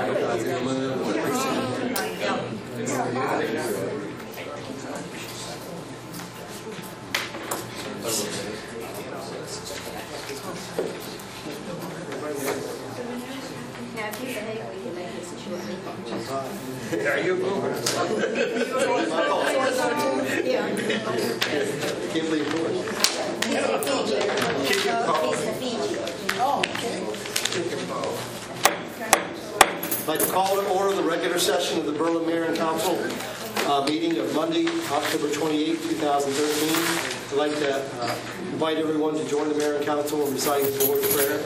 Are you going? Can't believe yours. I'd like to call to order the regular session of the Berlin Mayor and Council meeting of Monday, October 28, 2013. I'd like to invite everyone to join the Mayor and Council in reciting the Lord's Prayer.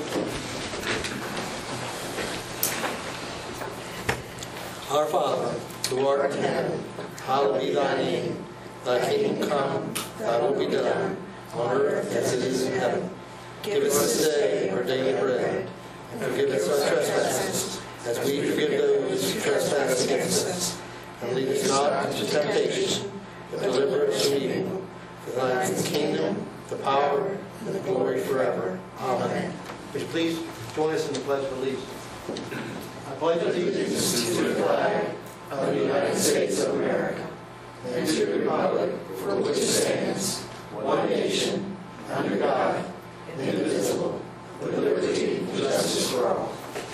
Our Father, who art in heaven, hallowed be thy name. Thy kingdom come, thy will be done, on earth as it is in heaven. Give us this day our daily bread, and forgive us our trespasses, as we forgive those who trespass against us. And lead us not into temptation, but deliver us from evil. For thine is the kingdom, the power, and the glory forever. Amen. Would you please join us in the Pledge of Allegiance? I pledge allegiance to the flag of the United States of America and to the republic for which it stands, one nation, under God, indivisible, with liberty and justice for all.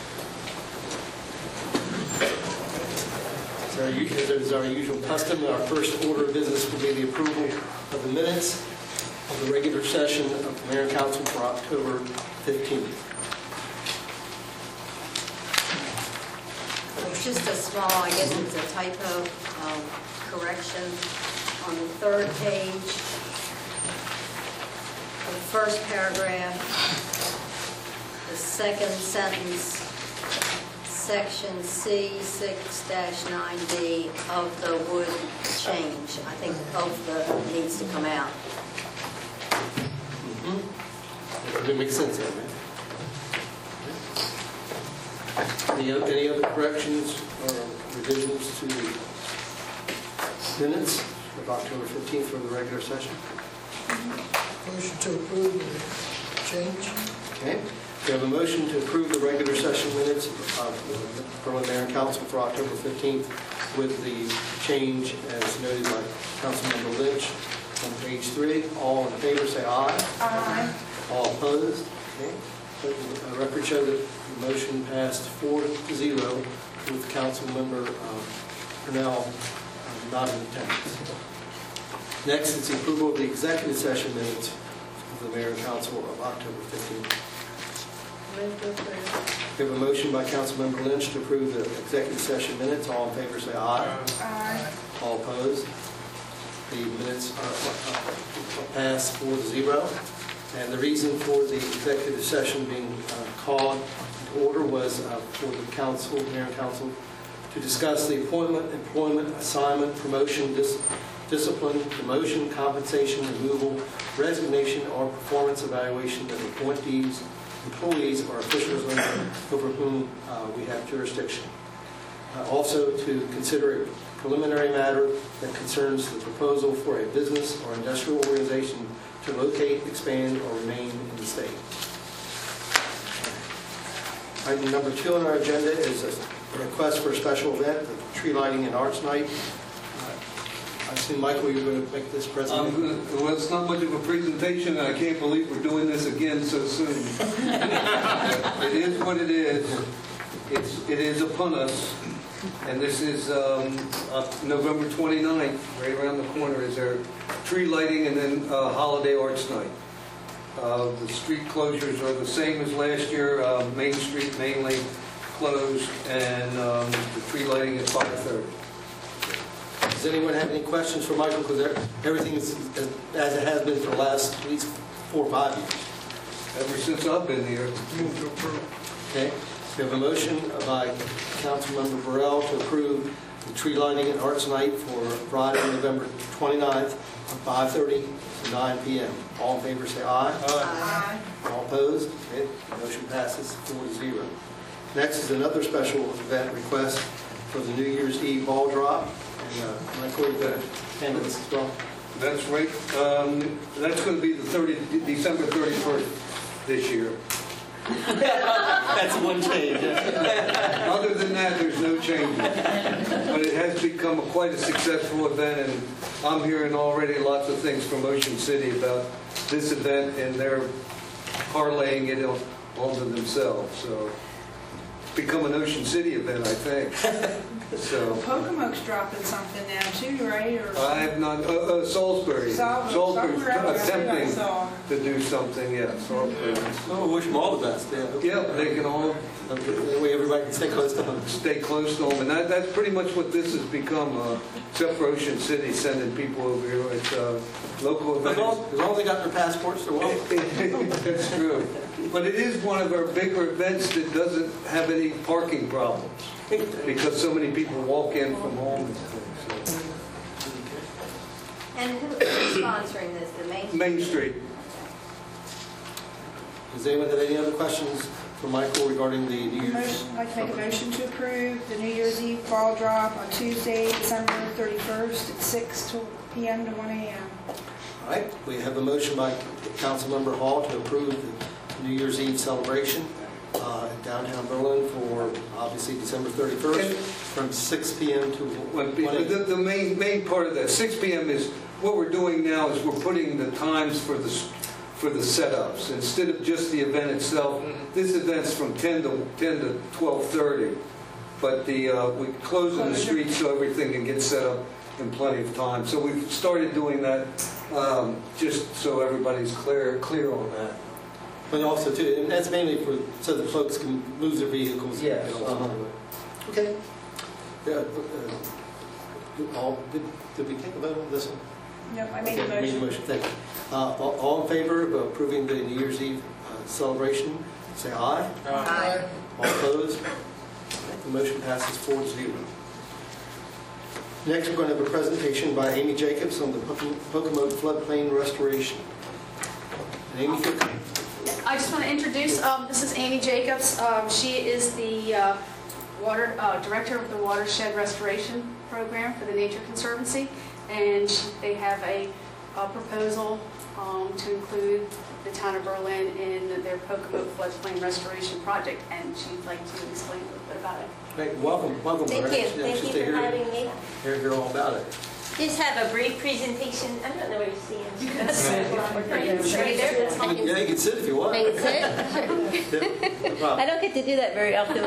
As is our usual custom, our first order of business will be the approval of the minutes of the regular session of the Mayor and Council for October 15th. It's just a small, I guess it's a typo correction on the third page, the first paragraph, the second sentence, section C 6-9B of the would change. I think of the needs to come out. It makes sense, doesn't it? Any other corrections or revisions to the minutes of October 15th for the regular session? Motion to approve the change. Okay. We have a motion to approve the regular session minutes of the Berlin Mayor and Council for October 15th with the change as noted by Councilmember Lynch on page 3. All in favor say aye. Aye. All opposed? Okay. The record show that the motion passed 4-0 with Councilmember Purnell not in attendance. Next is the approval of the executive session minutes of the Mayor and Council of October 15th. Move to approve. We have a motion by Councilmember Lynch to approve the executive session minutes. All in favor say aye. Aye. All opposed? The minutes are passed 4-0. And the reason for the executive session being called to order was for the council, Mayor and Council, to discuss the appointment, employment, assignment, promotion, discipline, demotion, compensation, removal, resignation, or performance evaluation of appointees, employees, or officials over whom we have jurisdiction. Also to consider a preliminary matter that concerns the proposal for a business or industrial organization to locate, expand, or remain in the state. Item number 2 on our agenda is a request for a special event, the Tree Lighting and Arts Night. I assume, Michael, you're going to make this presentation? Well, it's not much of a presentation, and I can't believe we're doing this again so soon. It is what it is. It is upon us. And this is November 29th, right around the corner, is our tree lighting and then holiday arts night. The street closures are the same as last year. Main Street mainly closed, and the tree lighting at 5:30. Does anyone have any questions for Michael? Because everything is as it has been for the last at least 4 or 5 years. Ever since I've been here. Move to approve. Okay. We have a motion by Councilmember Burrell to approve the tree lighting and arts night for Friday, November 29th from 5:30 to 9 p.m. All in favor say aye. Aye. All opposed? Okay. Motion passes 4-0. Next is another special event request for the New Year's Eve ball drop. And Michael, you're going to handle this as well. That's right. That's going to be the December 31st this year. That's one change. Other than that, there's no changes. But it has become quite a successful event, and I'm hearing already lots of things from Ocean City about this event, and they're parlaying it onto themselves. So it's become an Ocean City event, I think. So Pocomoke's dropping something now too, right? Or I have not. Salisbury's Salisbury, I attempting saw. to do something. Yeah, Salisbury. Oh, we wish them all the best. Yeah, they can all That way everybody can stay close to home. stay close to them, and that's pretty much what this has become. Except for Ocean City sending people over here, it's local As events. long as they got their passports, they're welcome. That's true. But it is one of our bigger events that doesn't have any parking problems because so many people walk in from home and things. So. And who's sponsoring this, the Main? Main Street. Does anyone have any other questions for Michael regarding the New Year's? I'd like to make a motion to approve the New Year's Eve ball drop on Tuesday, December 31st at 6 p.m. to 1 a.m. All right, we have a motion by Councilmember Hall to approve the New Year's Eve celebration in downtown Berlin for obviously December 31st from 6 p.m. to 1 a.m. The main part of that, 6 p.m. is what we're doing now is we're putting the times for the setups instead of just the event itself. This event's from 10 to 12:30, but we close in the street so everything can get set up in plenty of time. So we've started doing that just so everybody's clear on that. But also too, and that's mainly so the folks can move their vehicles. Yes, And get on time. Okay. Yeah. Did we take a vote on this one? No, I made a Okay, made a motion. motion. Thank you. All in favor of approving the New Year's Eve celebration, say aye. Aye. All opposed? The motion passes 4-0. Next, we're going to have a presentation by Amy Jacobs on the Pocomoke floodplain restoration. And Amy, if you'll come. I just want to introduce, this is Amy Jacobs. She is the director of the Watershed Restoration Program for the Nature Conservancy, and they have a proposal to include the town of Berlin in their Pocomoke floodplain restoration project, and she'd like to explain a little bit about it. Hey, welcome, Thank Loretta. you. Yeah, Thank just you to for hear- having me. Hear all about it. Just have a brief presentation. I don't know where you're seeing. Right there, that's fine. Yeah, you can sit if you want. Make it sit? Yeah, no problem. I don't get to do that very often.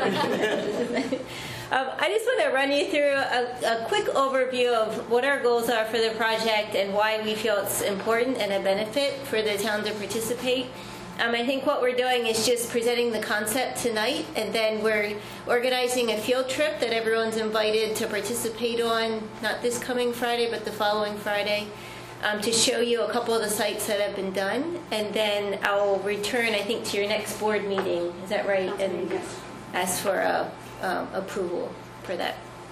I just want to run you through a quick overview of what our goals are for the project and why we feel it's important and a benefit for the town to participate. I think what we're doing is just presenting the concept tonight, and then we're organizing a field trip that everyone's invited to participate on, not this coming Friday, but the following Friday, to show you a couple of the sites that have been done. And then I'll return, I think, to your next board meeting. Is that right? And ask for approval for that.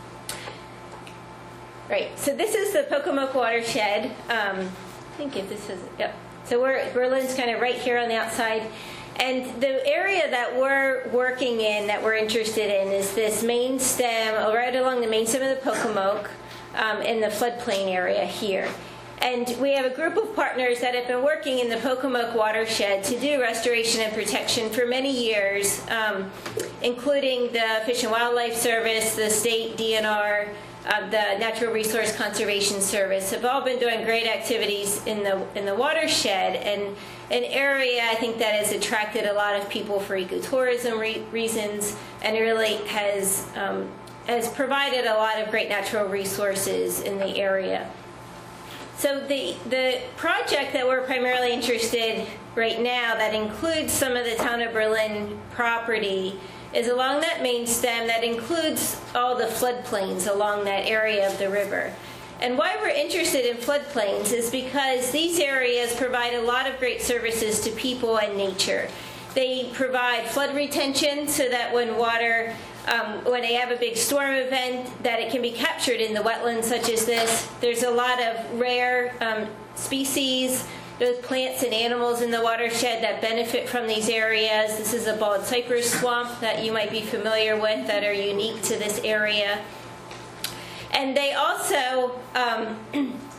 Right, so this is the Pocomoke watershed. I think if this is, yep. So Berlin's kind of right here on the outside. And the area that we're working in, that we're interested in, is this main stem, right along the main stem of the Pocomoke, in the floodplain area here. And we have a group of partners that have been working in the Pocomoke watershed to do restoration and protection for many years, including the Fish and Wildlife Service, the state DNR, the Natural Resource Conservation Service have all been doing great activities in the watershed, and an area I think that has attracted a lot of people for ecotourism reasons, and really has provided a lot of great natural resources in the area. So the project that we're primarily interested right now, that includes some of the town of Berlin property, is along that main stem that includes all the floodplains along that area of the river. And why we're interested in floodplains is because these areas provide a lot of great services to people and nature. They provide flood retention so that when water, when they have a big storm event, that it can be captured in the wetlands such as this. There's a lot of rare species, there's plants and animals in the watershed that benefit from these areas. This is a bald cypress swamp that you might be familiar with that are unique to this area. And they also,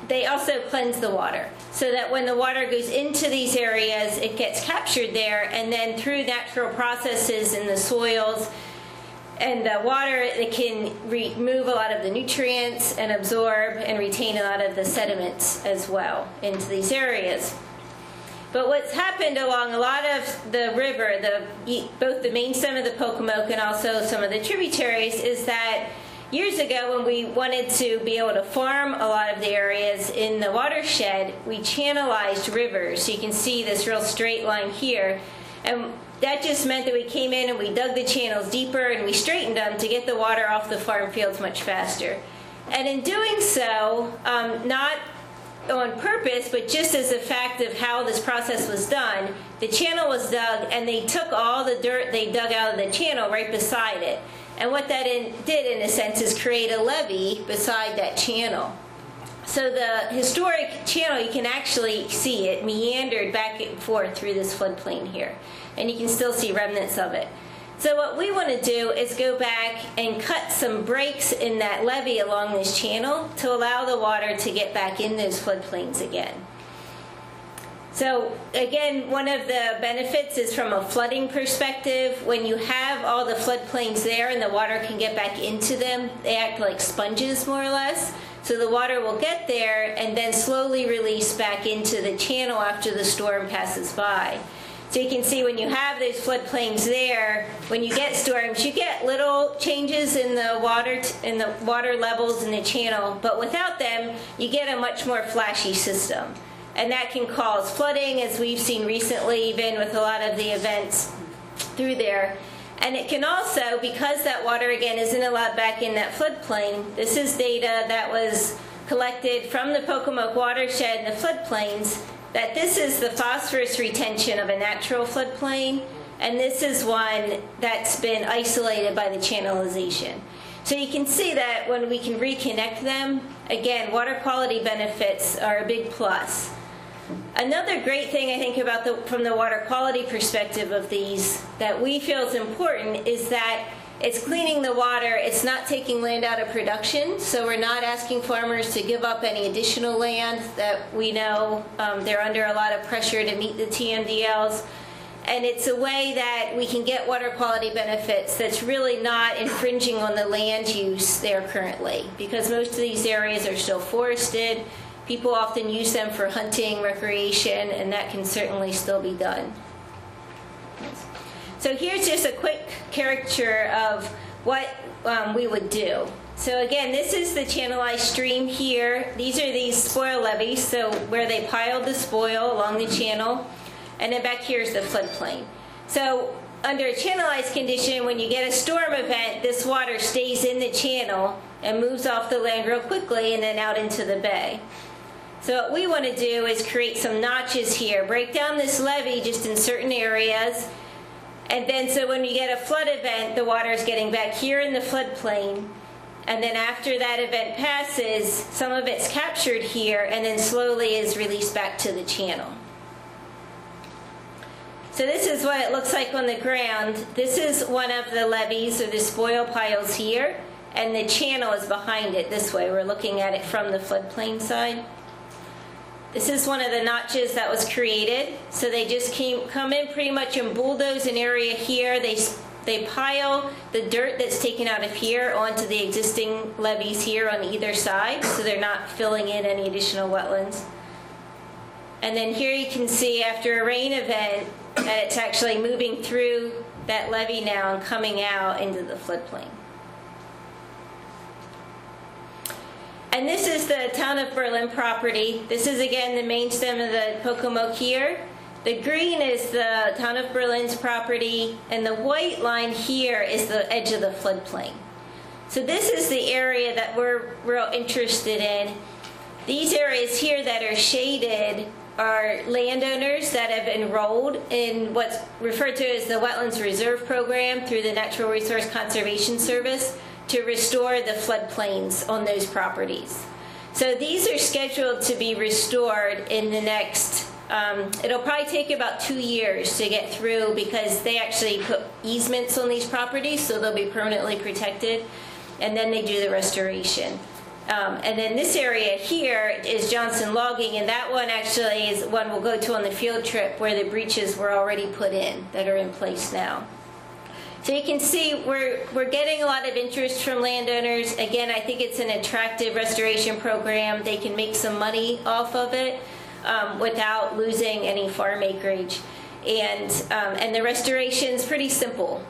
they also cleanse the water so that when the water goes into these areas, it gets captured there, and then through natural processes in the soils and the water, it can remove a lot of the nutrients and absorb and retain a lot of the sediments as well into these areas. But what's happened along a lot of the river, both the main stem of the Pocomoke and also some of the tributaries, is that years ago when we wanted to be able to farm a lot of the areas in the watershed, we channelized rivers. So you can see this real straight line here. And that just meant that we came in and we dug the channels deeper and we straightened them to get the water off the farm fields much faster. And in doing so, not on purpose, but just as a fact of how this process was done, the channel was dug and they took all the dirt they dug out of the channel right beside it. And what that did, in a sense, is create a levee beside that channel. So the historic channel, you can actually see it meandered back and forth through this floodplain here. And you can still see remnants of it. So what we want to do is go back and cut some breaks in that levee along this channel to allow the water to get back in those floodplains again. So again, one of the benefits is from a flooding perspective. When you have all the floodplains there and the water can get back into them, they act like sponges more or less. So the water will get there and then slowly release back into the channel after the storm passes by. So you can see when you have those floodplains there, when you get storms, you get little changes in the water levels in the channel, but without them, you get a much more flashy system. And that can cause flooding, as we've seen recently, even with a lot of the events through there. And it can also, because that water, again, isn't allowed back in that floodplain, this is data that was collected from the Pocomoke watershed and the floodplains, that this is the phosphorus retention of a natural floodplain, and this is one that's been isolated by the channelization. So you can see that when we can reconnect them, again, water quality benefits are a big plus. Another great thing I think about from the water quality perspective of these that we feel is important is that it's cleaning the water. It's not taking land out of production, so we're not asking farmers to give up any additional land that we know they're under a lot of pressure to meet the TMDLs. And it's a way that we can get water quality benefits that's really not infringing on the land use there currently, because most of these areas are still forested. People often use them for hunting, recreation, and that can certainly still be done. So here's just a quick caricature of what we would do. So again, this is the channelized stream here. These are these spoil levees, so where they piled the spoil along the channel. And then back here is the floodplain. So under a channelized condition, when you get a storm event, this water stays in the channel and moves off the land real quickly and then out into the bay. So what we want to do is create some notches here, break down this levee just in certain areas, and then so when you get a flood event, the water is getting back here in the floodplain, and then after that event passes, some of it's captured here and then slowly is released back to the channel. So this is what it looks like on the ground. This is one of the levees or the spoil piles here, and the channel is behind it this way. We're looking at it from the floodplain side. This is one of the notches that was created. So they just come in pretty much and bulldoze an area here. They pile the dirt that's taken out of here onto the existing levees here on either side, so they're not filling in any additional wetlands. And then here you can see after a rain event that it's actually moving through that levee now and coming out into the floodplain. And this is the town of Berlin property. This is again the main stem of the Pocomoke here. The green is the town of Berlin's property, and the white line here is the edge of the floodplain. So this is the area that we're real interested in. These areas here that are shaded are landowners that have enrolled in what's referred to as the Wetlands Reserve Program through the Natural Resource Conservation Service to restore the floodplains on those properties. So these are scheduled to be restored in the next, it'll probably take about 2 years to get through because they actually put easements on these properties, so they'll be permanently protected, and then they do the restoration. And then this area here is Johnson Logging, and that one actually is one we'll go to on the field trip where the breaches were already put in, that are in place now. So you can see we're getting a lot of interest from landowners. Again, I think it's an attractive restoration program. They can make some money off of it without losing any farm acreage. And the restoration's pretty simple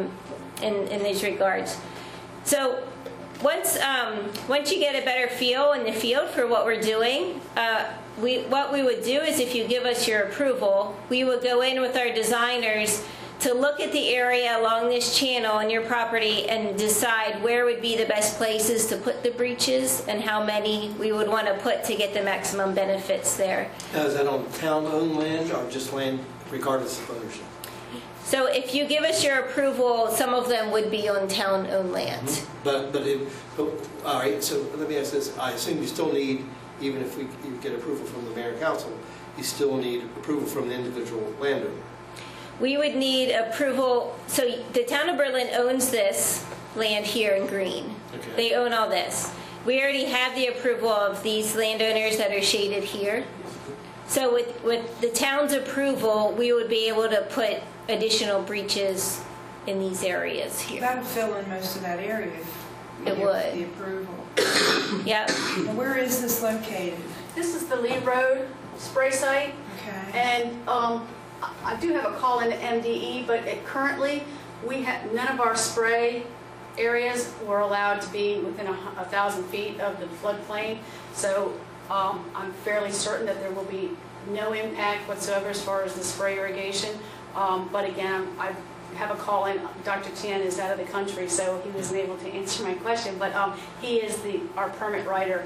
in these regards. So once you get a better feel in the field for what we're doing, what we would do is, if you give us your approval, we would go in with our designers to look at the area along this channel on your property and decide where would be the best places to put the breaches and how many we would want to put to get the maximum benefits there. Now, is that on town-owned land or just land regardless of ownership? So if you give us your approval, some of them would be on town-owned land. But all right, so let me ask this. I assume you still need, even if you get approval from the mayor and council, you still need approval from the individual landowner. We would need approval. So the town of Berlin owns this land here in green. Okay. They own all this. We already have the approval of these landowners that are shaded here. So with the town's approval, we would be able to put additional breaches in these areas here. That would fill in most of that area if we It give would. the approval. Yeah. Now, where is this located? This is the Lee Road spray site, Okay. and I do have a call into MDE, but currently none of our spray areas were allowed to be within 1,000 feet of the floodplain. So I'm fairly certain that there will be no impact whatsoever as far as the spray irrigation. But again, I have a call in. Dr. Tian is out of the country, so he wasn't able to answer my question. But he is our permit writer.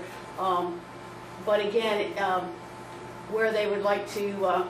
But again, where they would like to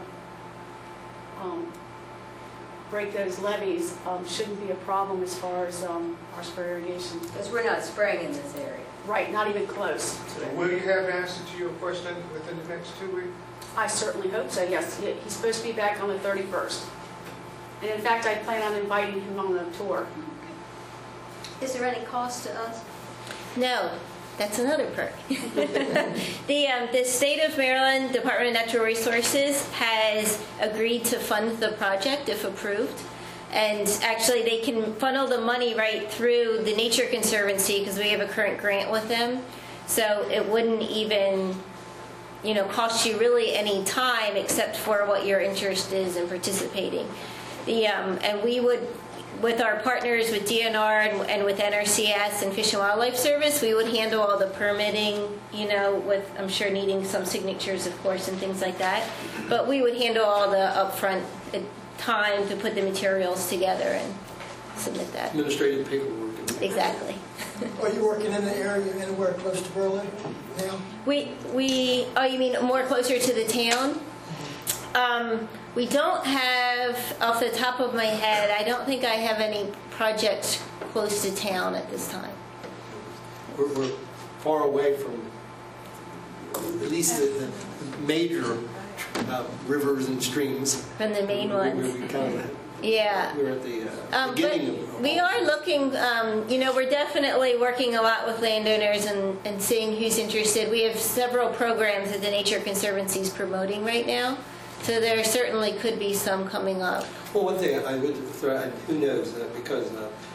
break those levees shouldn't be a problem as far as our spray irrigation. Because we're not spraying in this area. Right, not even close. So will you have an answer to your question within the next 2 weeks? I certainly hope so, yes. He's supposed to be back on the 31st. And in fact, I plan on inviting him on a tour. Is there any cost to us? No, that's another perk. The state of Maryland Department of Natural Resources has agreed to fund the project if approved. And actually, they can funnel the money right through the Nature Conservancy because we have a current grant with them. So it wouldn't even, cost you really any time except for what your interest is in participating. And we would, with our partners with DNR and with NRCS and Fish and Wildlife Service, we would handle all the permitting, with, I'm sure, needing some signatures, of course, and things like that. But we would handle all the upfront time to put the materials together and submit that. Administrative paperwork. Exactly. Are you working in the area anywhere close to Berlin now? Oh, you mean more closer to the town? We don't have, off the top of my head, I don't think I have any projects close to town at this time. We're far away from at least the major rivers and streams. From the main ones. Yeah. We're at the beginning of But we are looking, we're definitely working a lot with landowners and seeing who's interested. We have several programs that the Nature Conservancy is promoting right now. So there certainly could be some coming up. Well, one thing I would throw out, who knows, because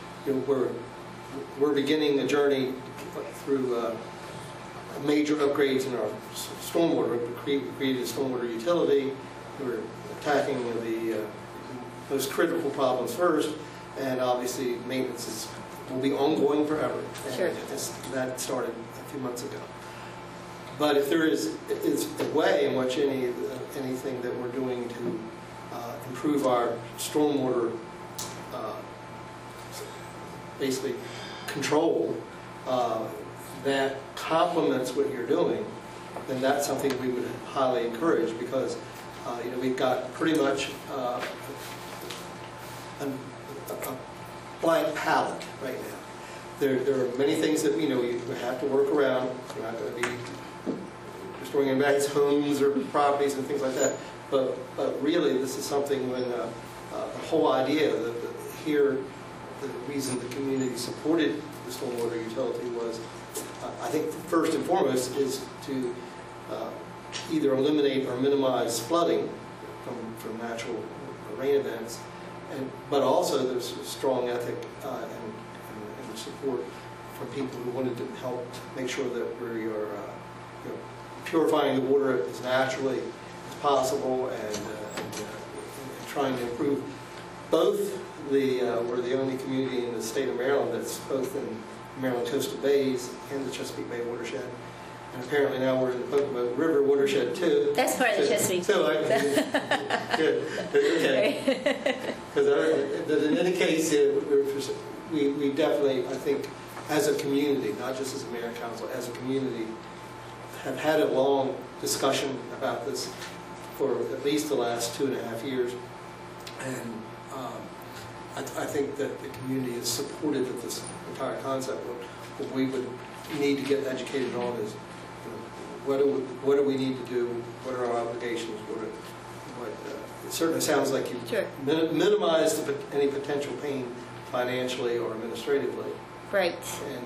we're beginning a journey through major upgrades in our stormwater. We created a stormwater utility. We're attacking the most critical problems first, and obviously maintenance will be ongoing forever. Sure. That started a few months ago. But if there is a way in which anything that we're doing to improve our stormwater, basically control, that complements what you're doing, then that's something we would highly encourage, because we've got pretty much a blank palette right now. There are many things that we have to work around. We're not going to be restoring anybody's homes or properties and things like that. But really, this is something when the whole idea that the reason the community supported the stormwater utility was I think first and foremost is to either eliminate or minimize flooding from natural rain events, but also there's a strong ethic and support from people who wanted to help make sure that we are purifying the water as naturally as possible and trying to improve both we're the only community in the state of Maryland that's both in Maryland coastal bays and the Chesapeake Bay watershed. And apparently now we're in the Pocomoke River watershed too. That's part of the Chesapeake. Good. Okay. But in any case, we definitely, I think, as a community, not just as a mayor and council, as a community, have had a long discussion about this for at least the last 2.5 years. And I think that the community is supportive of this entire concept. What we would need to get educated on is what do we need to do? What are our obligations? It certainly sounds like you minimized any potential pain financially or administratively. Right. And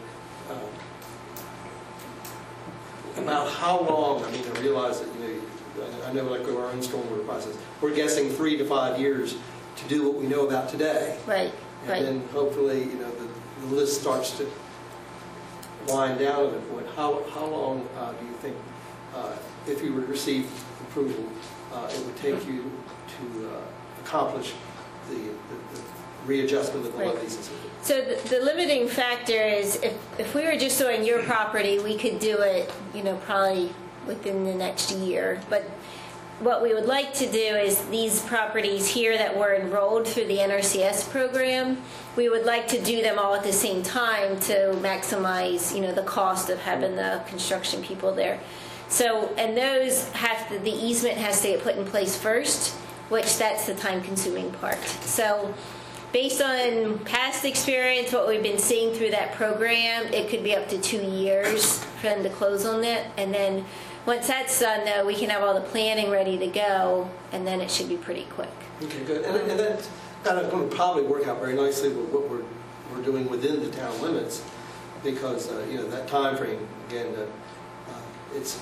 about how long? I mean, I realize that I know, like our own stormwater process, we're guessing 3 to 5 years to do what we know about today. Right. And then hopefully, the list starts to wind down at a point. How long do you think, if you were to receive approval, it would take you to accomplish the readjustment of the levies and so forth? So the limiting factor is if we were just doing your property, we could do it, probably within the next year. But what we would like to do is these properties here that were enrolled through the NRCS program, we would like to do them all at the same time to maximize, the cost of having the construction people there. So, and those the easement has to get put in place first, which that's the time-consuming part. So, based on past experience, what we've been seeing through that program, it could be up to 2 years for them to close on it, and then once that's done, though, we can have all the planning ready to go, and then it should be pretty quick. Okay, good. And that's going to probably work out very nicely with what we're doing within the town limits, because that time frame again, it's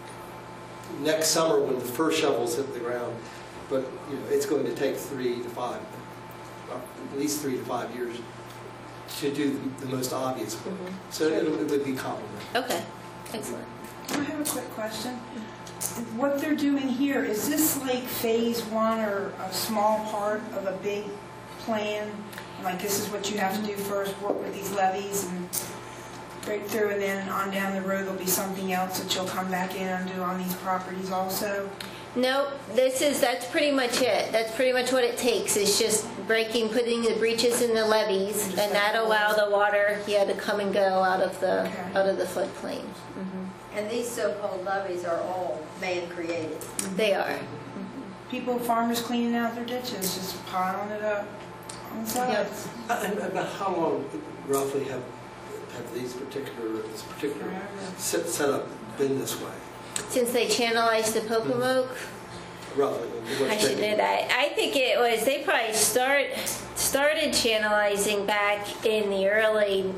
next summer when the first shovels hit the ground, but it's going to take 3 to 5, at least 3 to 5 years to do the most obvious work. Mm-hmm. So it would be complementary. Okay, excellent. I have a quick question. What they're doing here, is this like phase 1 or a small part of a big plan? Like this is what you have to do first, work with these levees and break through, and then on down the road there'll be something else that you'll come back in and do on these properties also? No, that's pretty much it. That's pretty much what it takes. It's just putting the breaches in the levees, and that'll allow the water, to come and go out of the floodplain. Mm-hmm. And these so-called levees are all man-created. They are. People, farmers cleaning out their ditches, just piling it up on the sides. And about how long roughly have this particular setup been this way? Since they channelized the Pocomoke? Roughly. I should know that. I think it was, they probably started channelizing back in the early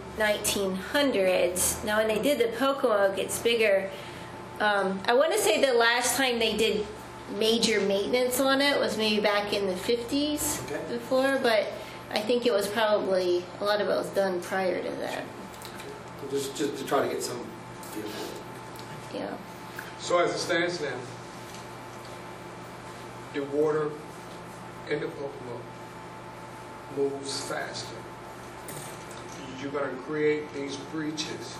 1900s. Now, when they did the Pocomoke, it's bigger. I want to say the last time they did major maintenance on it was maybe back in the 50s before, but I think it was probably, a lot of it was done prior to that. Just to try to get some... Yeah. So as it stands now, the water in the Pocomoke moves faster. You're going to create these breaches,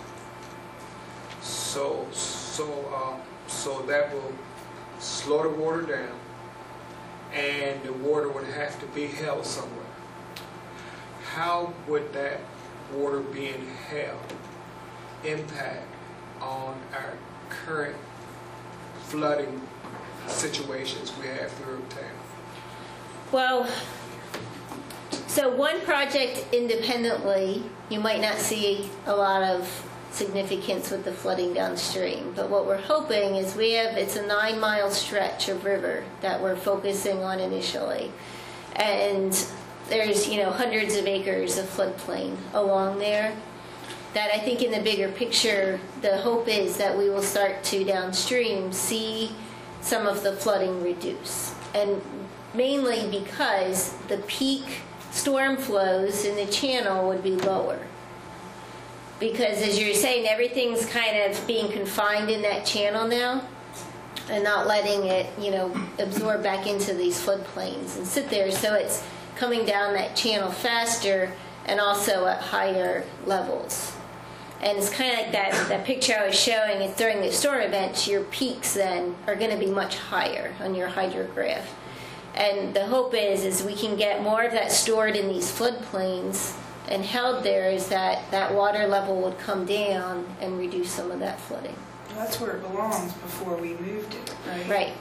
so that will slow the water down, and the water would have to be held somewhere. How would that water being held impact on our current flooding situations we have through town? Well, so one project independently, you might not see a lot of significance with the flooding downstream. But what we're hoping is it's a 9-mile stretch of river that we're focusing on initially. And there's, hundreds of acres of floodplain along there. that I think in the bigger picture, the hope is that we will start to downstream see some of the flooding reduce. And mainly because the peak storm flows in the channel would be lower. Because as you're saying, everything's kind of being confined in that channel now and not letting it, absorb back into these floodplains and sit there. So it's coming down that channel faster and also at higher levels. And it's kind of like that picture I was showing. It's during the storm events, your peaks then are going to be much higher on your hydrograph. And the hope is we can get more of that stored in these floodplains and held there, is that water level would come down and reduce some of that flooding. Well, that's where it belongs before we moved it, right? Right.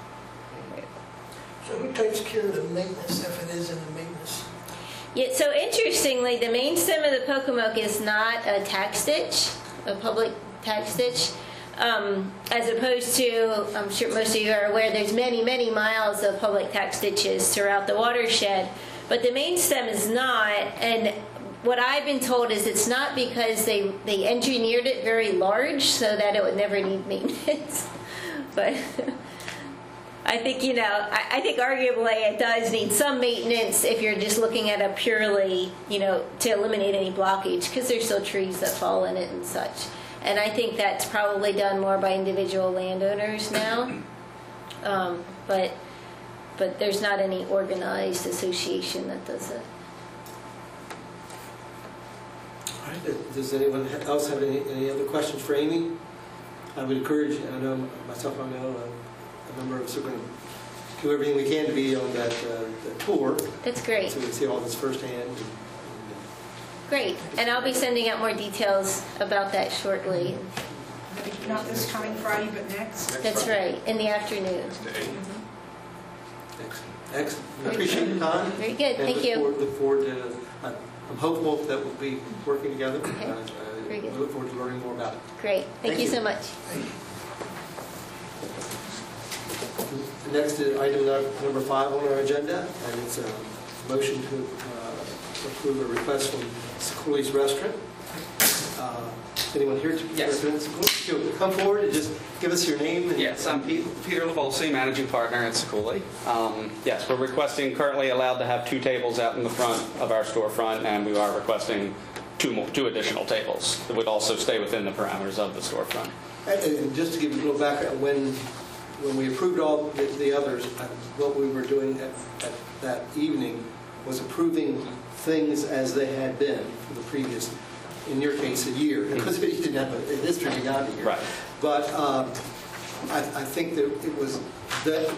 So who takes care of the maintenance if it is in the maintenance? Yeah, so interestingly, the main stem of the Pocomoke is not a tax ditch, a public tax ditch, as opposed to, I'm sure most of you are aware, there's many, many miles of public tax ditches throughout the watershed, but the main stem is not, and what I've been told is it's not because they engineered it very large so that it would never need maintenance, but I think, I think arguably it does need some maintenance if you're just looking at a purely, to eliminate any blockage, because there's still trees that fall in it and such. And I think that's probably done more by individual landowners now. But there's not any organized association that does it. All right. Does anyone else have any other questions for Amy? I would encourage, I know a number of us are going to do everything we can to be on that tour. That's great. So we can see all this firsthand. Great. And I'll be sending out more details about that shortly. Not this coming Friday, but next? That's right, in the afternoon. Excellent. I appreciate your time. Very good. And Thank you. Look forward to, I'm hopeful that we'll be working together. Okay. Very good. I look forward to learning more about it. Great. Thank you so much. Next is item number 5 on our agenda, and it's a motion to approve a request from Secooli's Restaurant. Anyone here to represent Secooli? You'll come forward and just give us your name. And yes, I'm Peter Lavolsi, managing partner at Secooli. Yes, we're requesting, currently allowed to have 2 tables out in the front of our storefront, and we are requesting 2 additional tables that would also stay within the parameters of the storefront. And just to give you a little background, when we approved all the others, what we were doing at that evening was approving things as they had been for the previous, in your case, a year, because you didn't have a history beyond a year. Right. But I think that it was the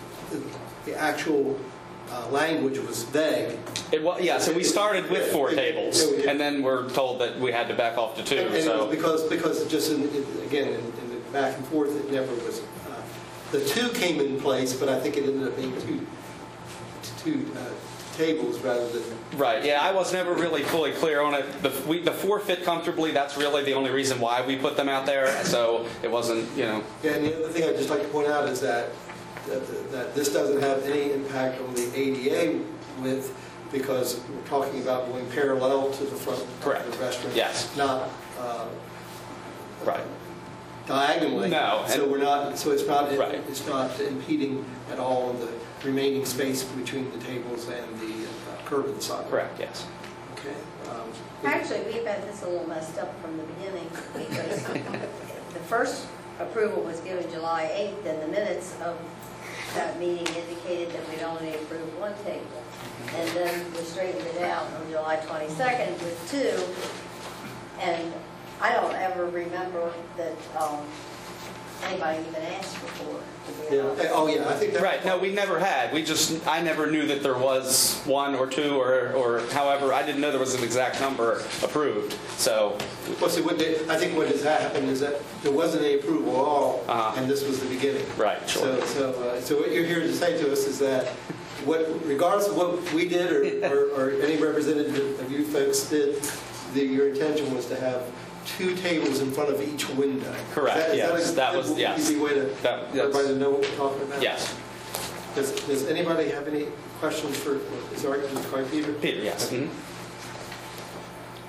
actual language was vague. So we started with 4 tables, and then we're told that we had to back off to 2. And it was because just in the back and forth, it never was. The 2 came in place, but I think it ended up being two tables rather than... Right, yeah, I was never really fully clear on it. The 4 fit comfortably. That's really the only reason why we put them out there, so it wasn't, Yeah, and the other thing I'd just like to point out is that this doesn't have any impact on the ADA width, because we're talking about going parallel to the front Correct. of the restaurant. Yes. Not... right. diagonally. No. So we're not. So it's not. Right. It's not impeding at all the remaining space between the tables and the curb and sidewalk. Correct. Yes. Okay. Actually, we've had this a little messed up from the beginning, because the first approval was given July 8th, and the minutes of that meeting indicated that we'd only approved 1 table. And then we straightened it out on July 22nd with 2, and I don't ever remember that anybody even asked before. Oh yeah, I think that. Right. No, we never had. I never knew that there was 1 or 2 or however. I didn't know there was an exact number approved. So. Well, see, I think what has happened is that there wasn't any approval at all, and this was the beginning. Right. Sure. So what you're here to say to us is that, regardless of what we did or any representative of you folks did, your intention was to have 2 tables in front of each window. Correct. Is that was yes. Easy way to everybody to know what we're talking about. Yes. Does anybody have any questions for Peter? Peter, yes. Mm-hmm.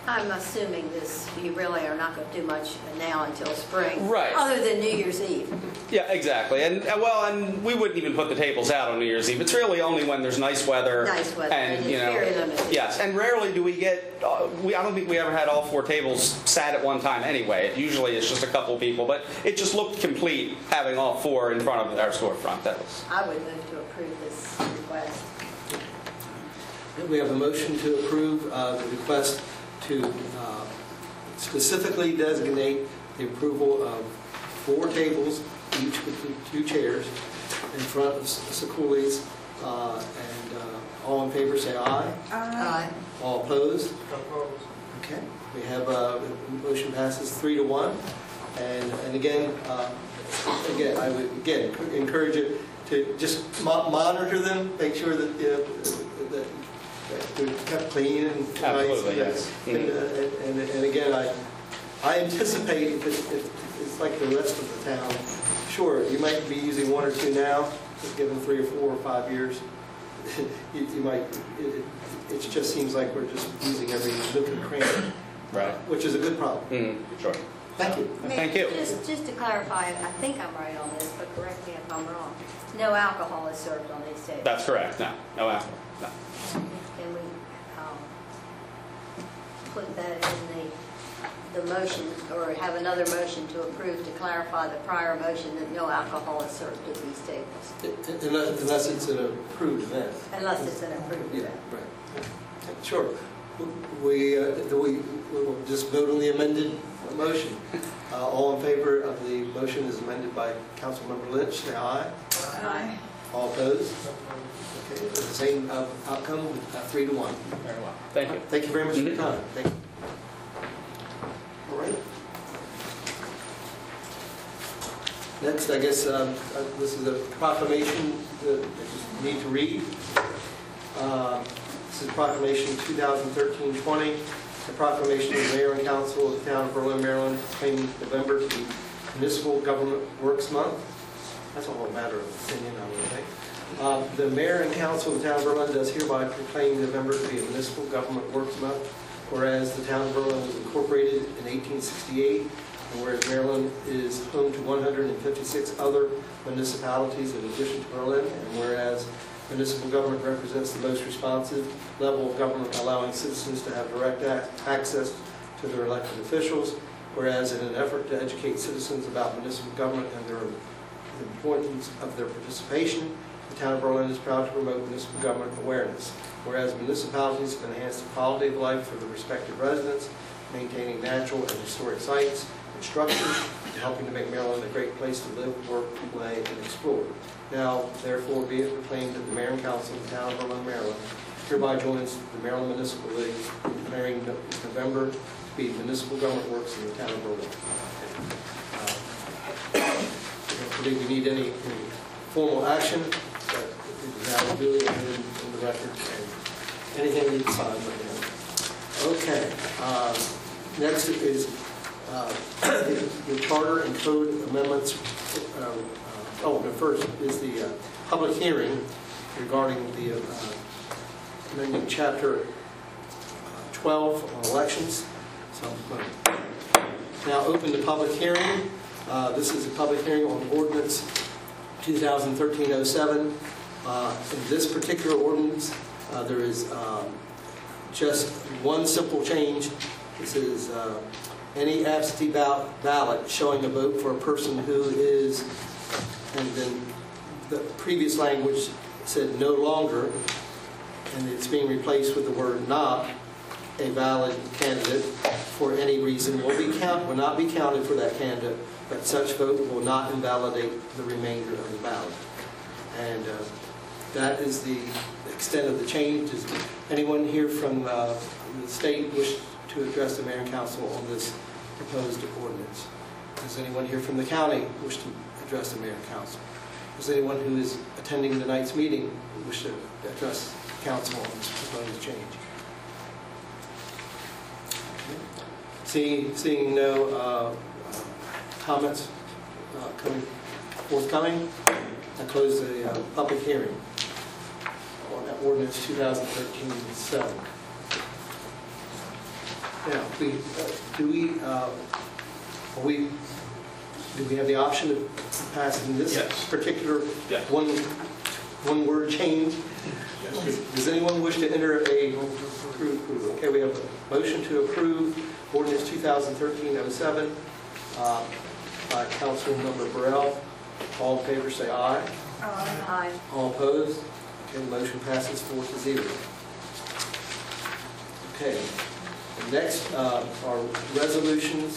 I'm assuming this, you really are not going to do much now until spring. Right. Other than New Year's Eve. Yeah, exactly. And and we wouldn't even put the tables out on New Year's Eve. It's really only when there's nice weather. Nice weather, and it's very limited. Yes, and rarely do we get. I don't think we ever had all 4 tables sat at one time anyway. It usually is just a couple people, but it just looked complete having all 4 in front of our storefront. That was. I would move to approve this request. We have a motion to approve the request to specifically designate the approval of 4 tables, each with 2 chairs, in front of Sekuli's. And all in favor say aye. Aye. All opposed? Opposed. Okay. We have, the motion passes 3-1. And again, I would encourage you to just monitor them, make sure that that they're kept clean and nice. Absolutely, yes. And again, I anticipate if it's like the rest of the town, sure, you might be using 1 or 2 now, but given 3 or 4 or 5 years, you might, it just seems like we're just using every nook and cranny. Right. Which is a good problem. Sure. Thank you. Thank you. Just to clarify, I think I'm right on this, but correct me if I'm wrong. No alcohol is served on these tables. That's correct. No alcohol. No. Can we put that in the motion, or have another motion to approve to clarify the prior motion that no alcohol is served at these tables? Unless it's an approved event. Unless it's an approved event. Right. Sure. We will just vote on the amended motion. All in favor of the motion as amended by Councilmember Lynch, say aye. Aye. All opposed? Okay, the same outcome, 3-1. Very well. Thank you. Thank you very much for your time. Thank you. All right. Next, I guess this is a proclamation that I just need to read. This is proclamation 2013-20, a proclamation of the Mayor and Council of the Town of Berlin, Maryland, claiming November to be Municipal Government Works Month. That's a whole matter of opinion, I would think. The Mayor and Council of the Town of Berlin does hereby proclaim November to be a Municipal Government Works Month, whereas the Town of Berlin was incorporated in 1868, and whereas Maryland is home to 156 other municipalities in addition to Berlin, and whereas municipal government represents the most responsive level of government, allowing citizens to have direct access to their elected officials, whereas in an effort to educate citizens about municipal government and the importance of their participation, the Town of Berlin is proud to promote municipal government awareness, whereas municipalities enhance the quality of life for the respective residents, maintaining natural and historic sites and structures, and helping to make Maryland a great place to live, work, play, and explore. Now, therefore, be it proclaimed that the Mayor and Council of the Town of Berlin, Maryland, hereby joins the Maryland Municipal League in declaring November to be Municipal Government Works in the Town of Berlin. I don't believe we need any formal action, but it is now duly entered in the record, and anything needs signed by now. Okay. Next is the Charter and Code amendments. First is the public hearing regarding the amending Chapter 12 on elections. So I'm going to now open the public hearing. This is a public hearing on Ordinance 2013-07. In this particular ordinance, there is just one simple change. This is any absentee ballot showing a vote for a person who is, and then the previous language said no longer, and it's being replaced with the word not a valid candidate for any reason will not be counted for that candidate, but such vote will not invalidate the remainder of the ballot. And that is the extent of the change. Does anyone here from the state wish to address the Mayor and Council on this proposed ordinance? Does anyone here from the county wish to address the Mayor and Council? Does anyone who is attending tonight's meeting wish to address Council on this proposed change? Seeing no comments forthcoming, I close the public hearing on ordinance 2013-7. Now, do we have the option of passing this Yes. particular Yes. one-word change? Does anyone wish to enter a... Okay, we have a motion to approve ordinance 2013-07 by Councilmember Burrell. All in favor, say aye. Aye. All opposed? Okay, the motion passes 4-0. Okay, next are resolutions,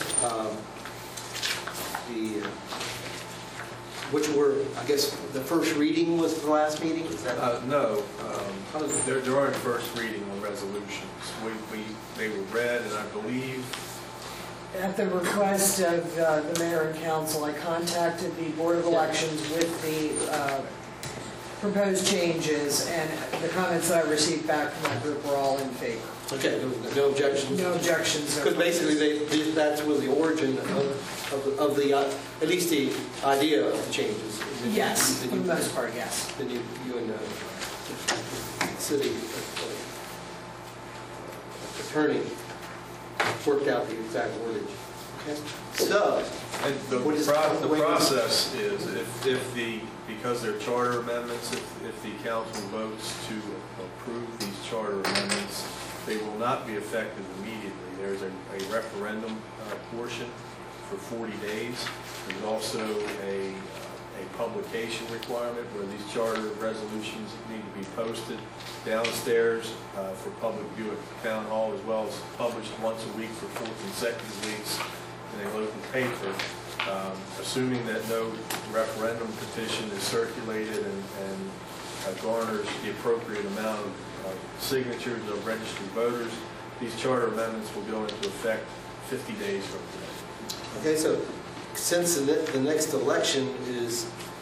which were, I guess, the first reading was the last meeting? Is that? No, there aren't first reading on resolutions. They were read, and I believe, At the request of the mayor and council, I contacted the Board of Elections with the proposed changes, and the comments that I received back from that group were all in favor. Okay, no objections? No objections. Because basically, that was the origin of the, at least the idea of the changes. Yes, for the most part, yes. Then you and the city attorney worked out the exact wordage. Okay? So, and the process is because they're charter amendments, if the council votes to approve these charter amendments, they will not be effective immediately. There's a referendum portion for 40 days. There's also a publication requirement where these charter resolutions need to be posted downstairs for public view at Town Hall, as well as published once a week for 4 consecutive weeks in a local paper. Assuming that no referendum petition is circulated and garners the appropriate amount of signatures of registered voters, these charter amendments will go into effect 50 days from today. okay, so since the next election is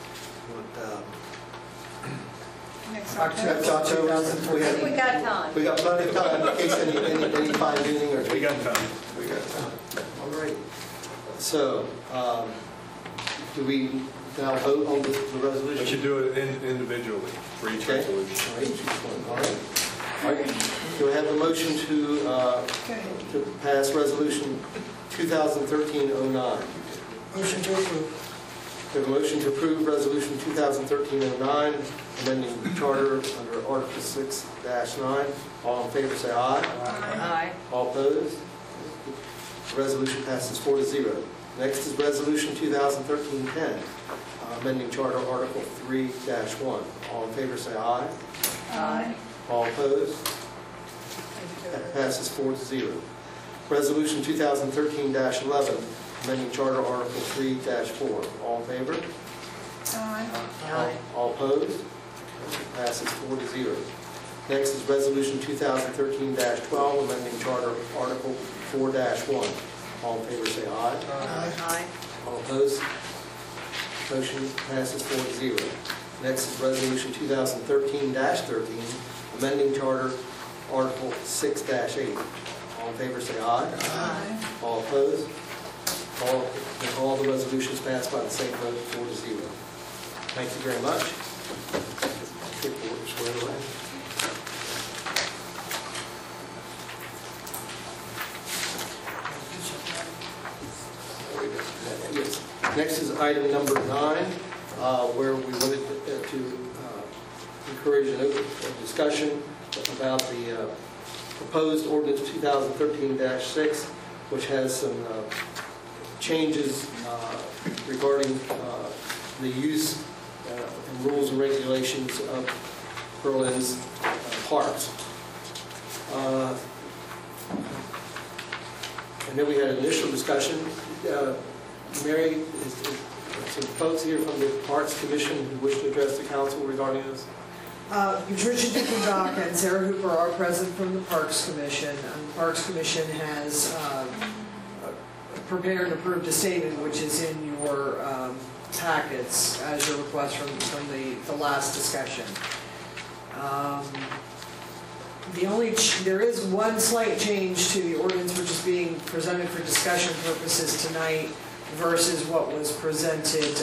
Next October. October. we got time. got plenty of time in case any fine tuning or... We got time. All right. So, do we now vote on the resolution? We should do it individually for each Okay. resolution. All right. All right. Do I have a motion to pass resolution 2013-09? Motion to approve. We have a motion to approve resolution 2013-09, amending the charter under Article 6-9. All in favor, say aye. Aye. All opposed? The resolution passes 4-0. Next is resolution 2013-10, amending charter Article 3-1. All in favor, say aye. Aye. All opposed? That passes 4-0. Resolution 2013-11, amending charter Article 3-4. All in favor? Aye. All opposed? Passes 4-0. Next is resolution 2013-12, amending charter Article 4-1. All in favor, say aye. Aye. All opposed? Motion passes 4-0. Next is resolution 2013-13, amending charter Article 6-8. All in favor, say aye. Aye. All opposed? All the resolutions passed by the same vote, 4-0. Thank you very much. Paperwork squared away. Yes. Next is item number 9, where we wanted to encourage an open discussion about the proposed ordinance 2013-6, which has some changes regarding the use and rules and regulations of Berlin's parks. And then we had an initial discussion. Mary, some folks here from the Parks Commission who wish to address the council regarding this? Patricia Dickendock and Sarah Hooper are present from the Parks Commission. And the Parks Commission has prepared and approved a statement which is in your packets as your request from the last discussion. There is one slight change to the ordinance which is being presented for discussion purposes tonight versus what was presented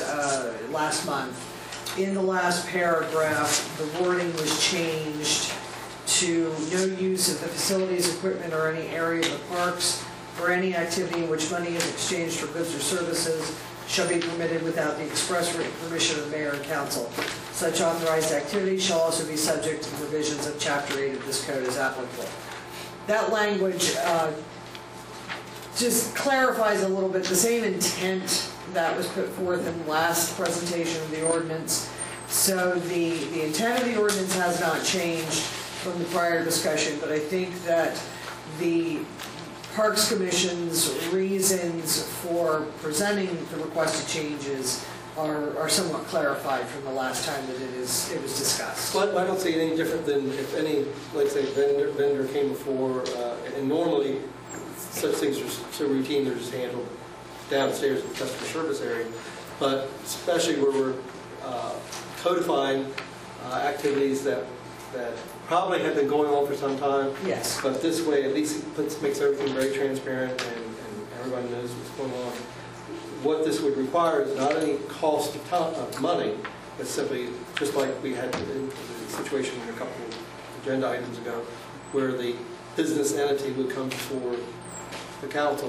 last month. In the last paragraph, the wording was changed to no use of the facilities, equipment, or any area of the parks for any activity in which money is exchanged for goods or services shall be permitted without the express written permission of the mayor and council. Such authorized activity shall also be subject to the provisions of Chapter 8 of this code as applicable. That language just clarifies a little bit the same intent that was put forth in the last presentation of the ordinance. So the intent of the ordinance has not changed from the prior discussion, but I think that the Parks Commission's reasons for presenting the requested changes are somewhat clarified from the last time that it was discussed. Well, I don't see it any different than if any, let's say, vendor came before, and normally such things are so routine, they're just handled downstairs in the customer service area. But especially where we're codifying activities that probably have been going on for some time. Yes. But this way, at least it makes everything very transparent and everybody knows what's going on. What this would require is not any cost of money, but simply, just like we had the situation a couple of agenda items ago, where the business entity would come before the council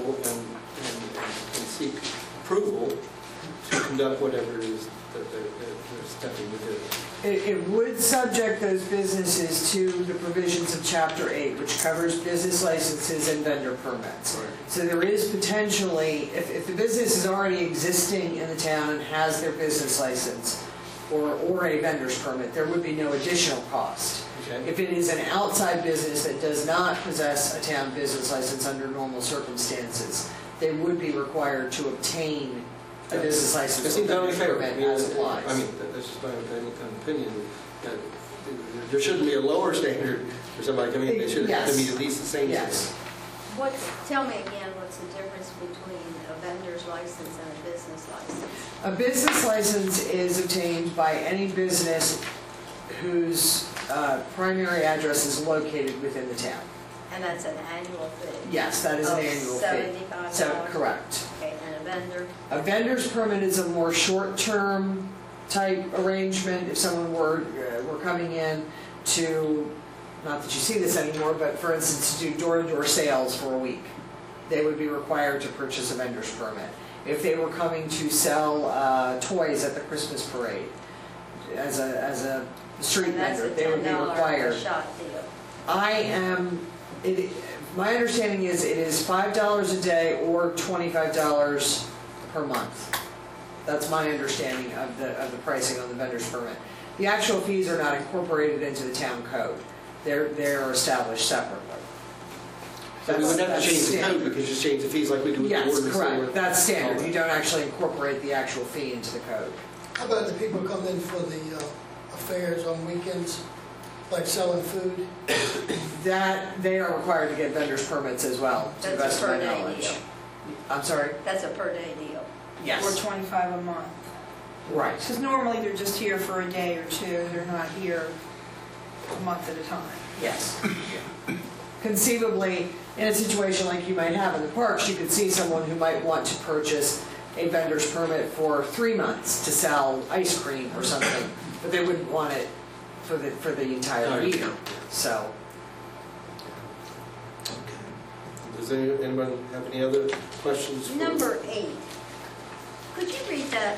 and seek approval to conduct whatever it is that they're attempting to do. It would subject those businesses to the provisions of Chapter 8, which covers business licenses and vendor permits. Right. So there is potentially, if the business is already existing in the town and has their business license or a vendor's permit, there would be no additional cost. Okay. If it is an outside business that does not possess a town business license under normal circumstances, they would be required to obtain a business license. It seems only fair. As applies. I mean, that's just my opinion. That there shouldn't be a lower standard for somebody coming in. They should have to be at least the same. Yes. Tell me again, what's the difference between a vendor's license and a business license? A business license is obtained by any business whose primary address is located within the town. And that's an annual fee? Yes, that is an Of annual fee. $75? Correct. Okay, and a vendor? A vendor's permit is a more short-term type arrangement. If someone were coming in to, not that you see this anymore, but for instance, to do door-to-door sales for a week, they would be required to purchase a vendor's permit. If they were coming to sell toys at the Christmas parade as a street vendor, they would be required. And that's a $10 shot deal? My understanding is it is $5 a day or $25 per month. That's my understanding of the pricing on the vendor's permit. The actual fees are not incorporated into the town code. They're established separately. So we wouldn't have to change the code because you just change the fees like we do with the ordinance. Yes, correct. That's standard. You don't actually incorporate the actual fee into the code. How about the people who come in for the affairs on weekends, like selling food? That they are required to get vendor's permits as well, to the That's best a of my per day knowledge. deal. I'm sorry? That's a per day deal? Yes. Or 25 a month. Right. Because normally they're just here for a day or two. They're not here a month at a time. Yes. Conceivably, in a situation like you might have in the parks, you could see someone who might want to purchase a vendor's permit for 3 months to sell ice cream or something, but they wouldn't want it for the entire year. So. Does anyone have any other questions? Number 8. Could you read that?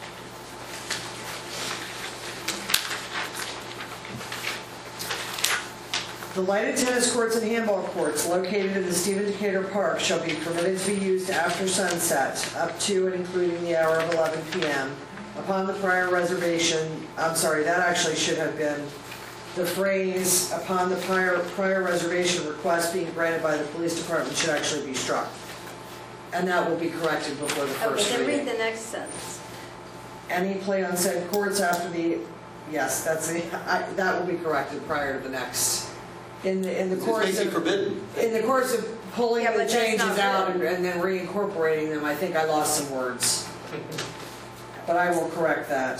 The lighted tennis courts and handball courts located in the Stephen Decatur Park shall be permitted to be used after sunset, up to and including the hour of 11 p.m. upon the prior reservation. I'm sorry, that actually should have been the phrase, upon the prior reservation request being granted by the police department should actually be struck. And that will be corrected before the first Okay, then reading. read the next sentence. Any play on said courts after the, yes, that will be corrected prior to the next. In the course It's basically forbidden. In the course of pulling Yeah, the but that's changes not out good. and then reincorporating them, I think I lost some words. But I will correct that.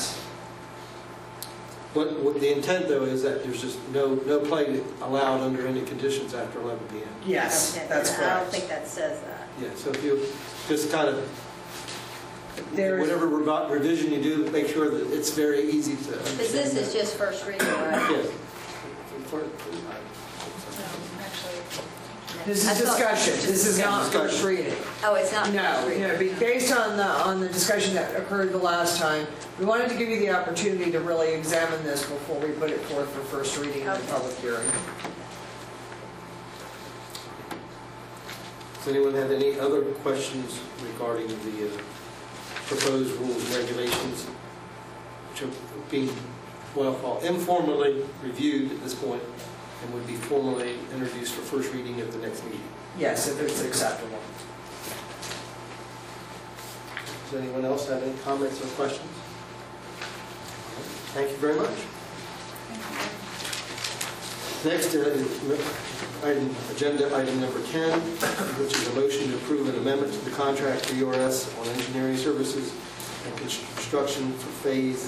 What the intent, though, is that there's just no play allowed under any conditions after 11 p.m. Yes, Okay, that's I don't correct. think that says that. Yeah, so if you just kind of, There is- whatever revision you do, make sure that it's very easy to understand. Because this is that. just first reading, right? Yes. This I is thought- discussion, this is not first reading. Oh, it's not. No, based on the discussion that occurred the last time, we wanted to give you the opportunity to really examine this before we put it forth for first reading and public hearing. Does anyone have any other questions regarding the proposed rules and regulations, which are being, what I'll call informally reviewed at this point, and would be formally introduced for first reading at the next meeting? Yes, if it's acceptable. Does anyone else have any comments or questions? Thank you very much. Next, agenda item number 10, which is a motion to approve an amendment to the contract for URS on engineering services and construction for phase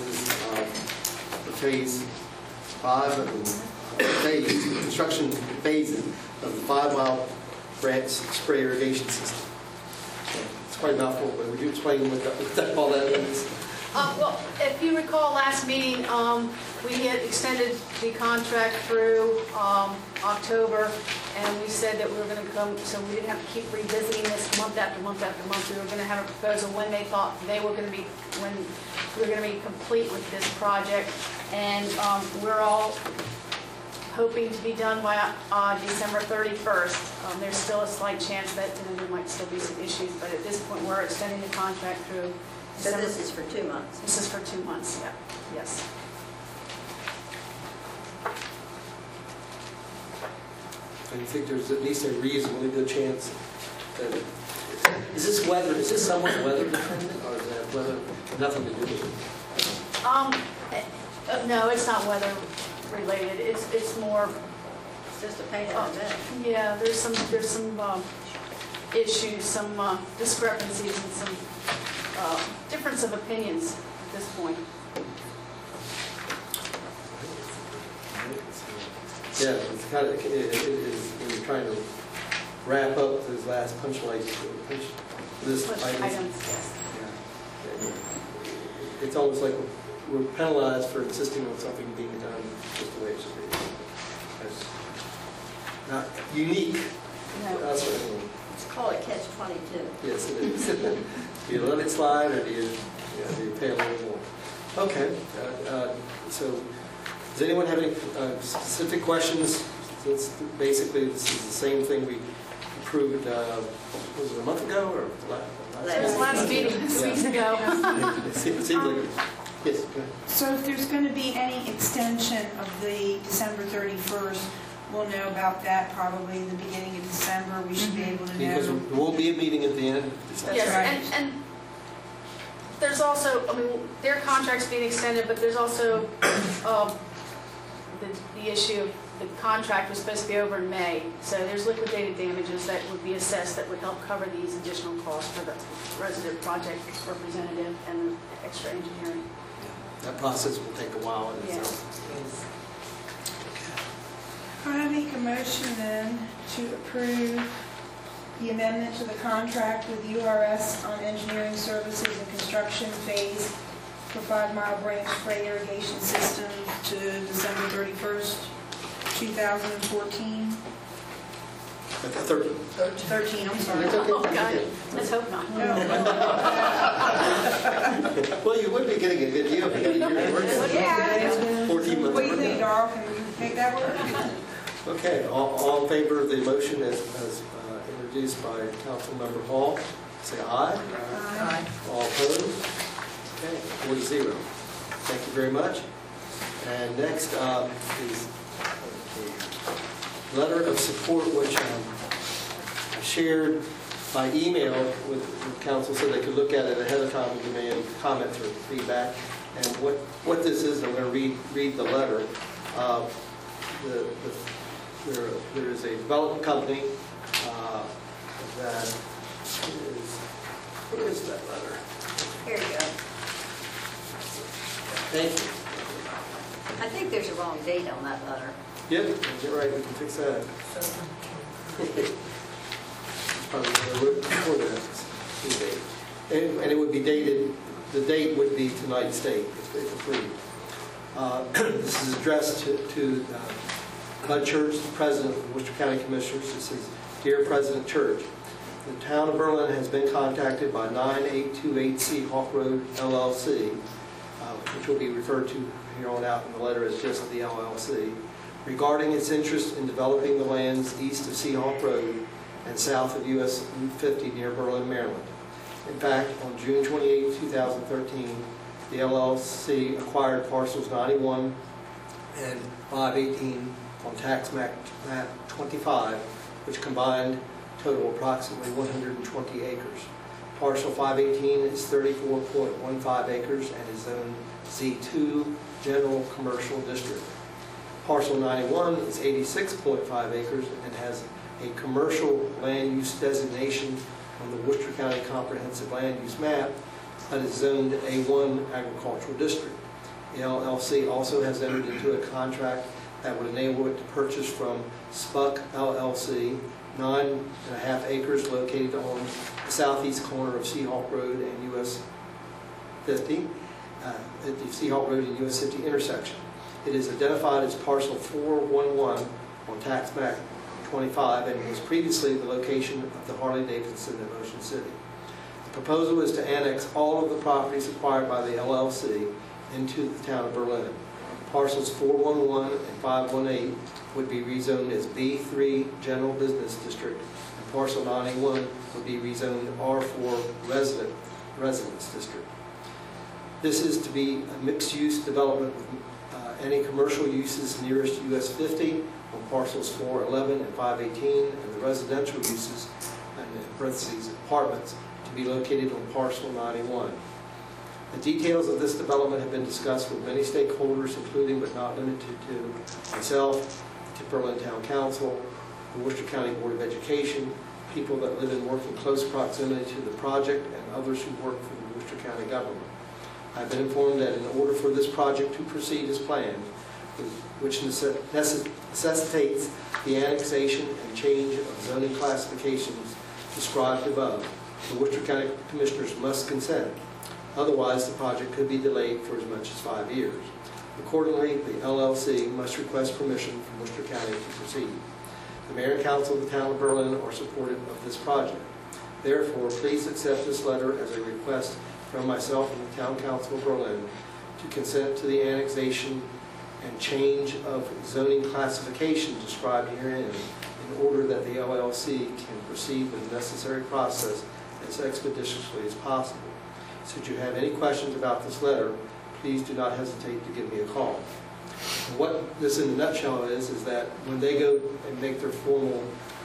5 of the construction phases of the 5-mile branch spray irrigation system. It's quite a mouthful, but would you explain what all that is? Well, if you recall last meeting, we had extended the contract through October, and we said that we were going to come, so we didn't have to keep revisiting this month after month after month. We were going to have a proposal when they thought they were going to be, when we were going to be complete with this project, and we're all hoping to be done by December 31st. There's still a slight chance that there might still be some issues, but at this point, we're extending the contract through. So this is for 2 months? This is for 2 months, yeah. Yes. And you think there's at least a reasonably good chance that, is this somewhat weather dependent, or is that weather, nothing to do with it? No, it's not weather related. It's more. It's just a pain in the neck. Yeah, there's some issues, some discrepancies, and some difference of opinions at this point. Yeah, it's kind of, it is, when you're trying to wrap up those last punch list items. Yes. Yeah. It's almost like we're penalized for insisting on something being done just the way it should be. That's not unique to us or anyone. It's called a catch-22. Yes, it is. Do you let it slide, or do you pay a little more? Okay. So, does anyone have any specific questions? It's basically, this is the same thing we approved, was it a month ago or last meeting, 2 weeks ago. It seems like, yes. Go ahead. So if there's going to be any extension of the December 31st, we'll know about that probably in the beginning of December. We should be able to know. Because there will be a meeting at the end of December. Yes, right. and there's also, I mean, their contract's being extended, but there's also the issue of the contract was supposed to be over in May. So there's liquidated damages that would be assessed that would help cover these additional costs for the resident project representative and extra engineering. That process will take a while in itself. I make a motion then to approve the amendment to the contract with URS on engineering services and construction phase for 5-mile branch spray irrigation system to December 31st, 2014. 13, I'm sorry. Oh, God. Let's hope not. Well, you would be getting a good deal if you got a year's work. Yeah. 14 months. What do you think, Darrell? Can you make that work? Okay, all in favor of the motion as introduced by Councilmember Hall, say aye. Aye. All opposed? Okay, 4-0. Thank you very much. And next is a letter of support, which I shared by email with council so they could look at it ahead of time and give me any comments or feedback. And what this is, I'm going to read the letter. There is a development company that is, where is that letter? Here you go. Thank you. I think there's a wrong date on that letter. Yep, you're right, we can fix that. Probably what I wrote before that. And it would be dated, the date would be tonight's date, if approved. This is addressed to Bud Church, the President of the Worcester County Commissioners. This is Dear President Church. The Town of Berlin has been contacted by 9828 Seahawk Road LLC, which will be referred to here on out in the letter as just the LLC, regarding its interest in developing the lands east of Seahawk Road and south of US Route 50 near Berlin, Maryland. In fact, on June 28, 2013, the LLC acquired parcels 91 and 518 on tax map 25, which combined total approximately 120 acres. Parcel 518 is 34.15 acres and is zoned Z2 General Commercial District. Parcel 91 is 86.5 acres and has a commercial land use designation on the Worcester County Comprehensive Land Use Map, but is zoned A1 Agricultural District. The LLC also has entered into a contract that would enable it to purchase from Spuck LLC 9.5 acres located on the southeast corner of Seahawk Road and US 50, at the Seahawk Road and US 50 intersection. It is identified as parcel 411 on tax map 25 and was previously the location of the Harley-Davidson in Ocean City. The proposal is to annex all of the properties acquired by the LLC into the Town of Berlin. Parcels 411 and 518 would be rezoned as B3 General Business District, and parcel 91 would be rezoned R4 Residence District. This is to be a mixed-use development with any commercial uses nearest US 50 on parcels 411 and 518, and the residential uses, and in parentheses, apartments, to be located on parcel 91. The details of this development have been discussed with many stakeholders, including but not limited to myself, the Berlin Town Council, the Worcester County Board of Education, people that live and work in close proximity to the project, and others who work for the Worcester County government. I've been informed that in order for this project to proceed as planned, which necessitates the annexation and change of zoning classifications described above, the Worcester County Commissioners must consent. Otherwise, the project could be delayed for as much as 5 years. Accordingly, the LLC must request permission from Worcester County to proceed. The Mayor and Council of the Town of Berlin are supportive of this project. Therefore, please accept this letter as a request from myself and the Town Council of Berlin to consent to the annexation and change of zoning classification described herein in order that the LLC can proceed with the necessary process as expeditiously as possible. Should you have any questions about this letter, please do not hesitate to give me a call. And what this in a nutshell is that when they go and make their formal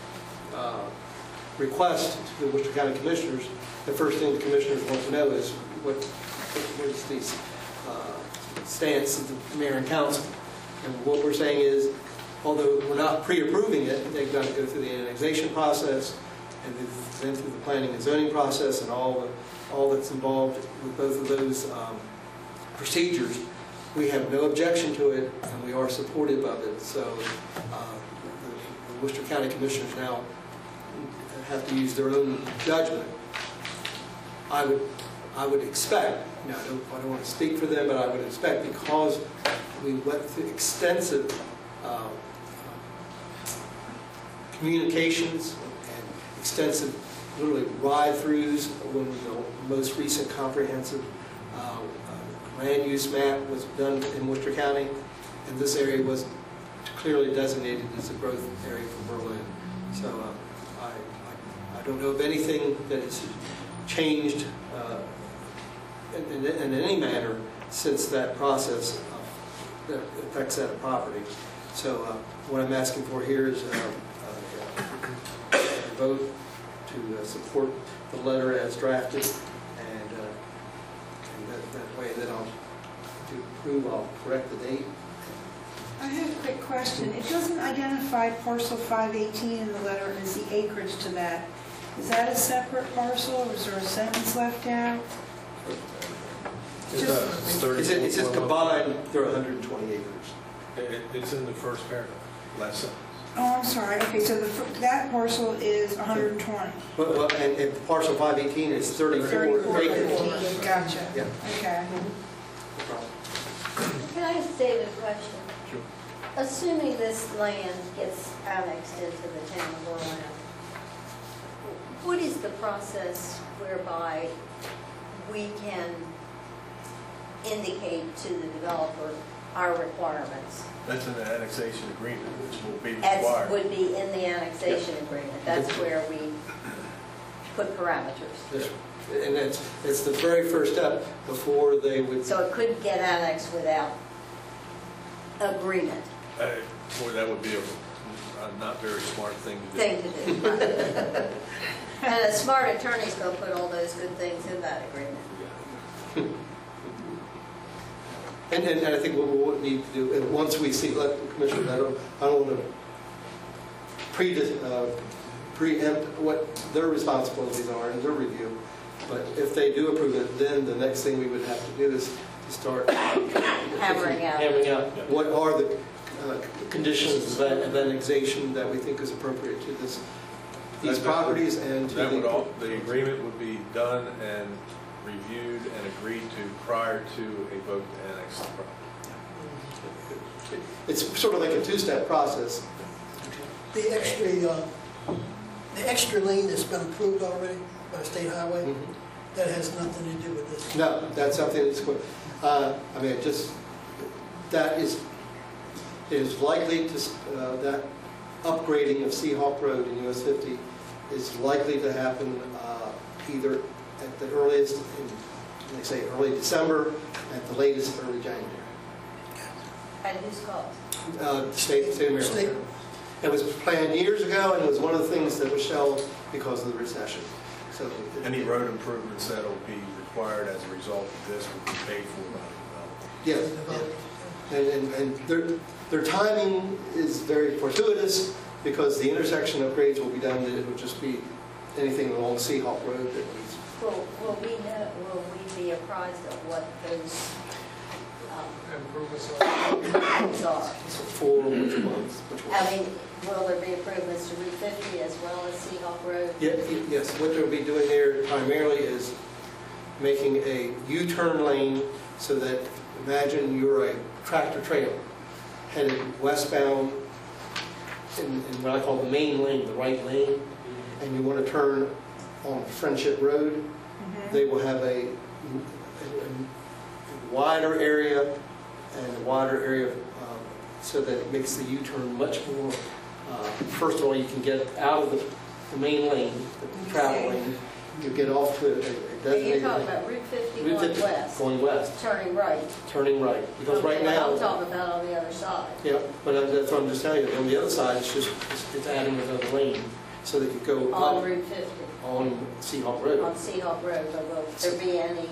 request to the Worcester County Commissioners, the first thing the Commissioners want to know is what is the stance of the Mayor and Council. And what we're saying is, although we're not pre-approving it, they've got to go through the annexation process and then through the planning and zoning process and all that's involved with both of those procedures. We have no objection to it, and we are supportive of it. So the Worcester County Commissioners now have to use their own judgment. I would expect, I don't want to speak for them, but I would expect, because we went through extensive communications and extensive, literally ride-throughs when the most recent comprehensive land use map was done in Worcester County, and this area was clearly designated as a growth area for Berlin. So I don't know of anything that has changed in any manner since that process that affects that property. So what I'm asking for here is a vote to support the letter as drafted, and that way that to approve, I'll correct the date. I have a quick question. It doesn't identify parcel 518 in the letter as the acreage to that. Is that a separate parcel, or is there a sentence left out? It says combined, they're 120 acres. It's in the first paragraph, last sentence. Oh, I'm sorry. Okay, so that parcel is 120. Well, and parcel 518 is 34 acres. Gotcha. Yeah. Okay. No problem. Can I ask David a question? Sure. Assuming this land gets annexed into the town of Berlin, what is the process whereby we can indicate to the developer our requirements? That's in the annexation agreement, which will be As required. would be in the annexation agreement. That's where we put parameters. Yes. And it's the very first step before they would. So it couldn't get annexed without agreement. Boy, that would be a not very smart thing to do. Thing to do. Right. And a smart attorney's going to put all those good things in that agreement. And I think what we'll need to do, and once we see, Commissioner, I don't want to preempt what their responsibilities are in their review, but if they do approve it, then the next thing we would have to do is to start Hammering out. what are the conditions of annexation that we think is appropriate to these properties and to the agreement would be done and reviewed and agreed to prior to a vote to annex the property. It's sort of like a two-step process. The extra lane that's been approved already by the state highway, that has nothing to do with this. No, that's something that's good. That is likely to, that upgrading of Seahawk Road in US 50 is likely to happen either at the earliest, they say early December, at the latest early January. At whose cost? State of Maryland. It was planned years ago, and it was one of the things that was shelved because of the recession. So any road improvements that will be required as a result of this will be paid for by the developer. Yes. And their timing is very fortuitous because the intersection upgrades will be done, and it will just be anything along Seahawk Road that needs. Will we be apprised of what those improvements are? For which ones? I mean, will there be improvements to Route 50 as well as Seahawk Road? Yes, what they'll be doing there primarily is making a U-turn lane so that, imagine you're a tractor trailer headed westbound in what I call the main lane, the right lane, and you want to turn on Friendship Road. They will have a wider area so that it makes the U-turn much more, first of all, you can get out of the main lane, the travel lane, you get off to a designated. You're talking about Route 50 Route going 50 west? Going west. Turning right? Turning right, because right Okay, now. I'm talking about on the other side. Yeah, but that's what I'm just telling you, on the other side, it's adding another lane, so they could go On up Route 50? on Seahawk Road. On Seahawk Road, but will there be any,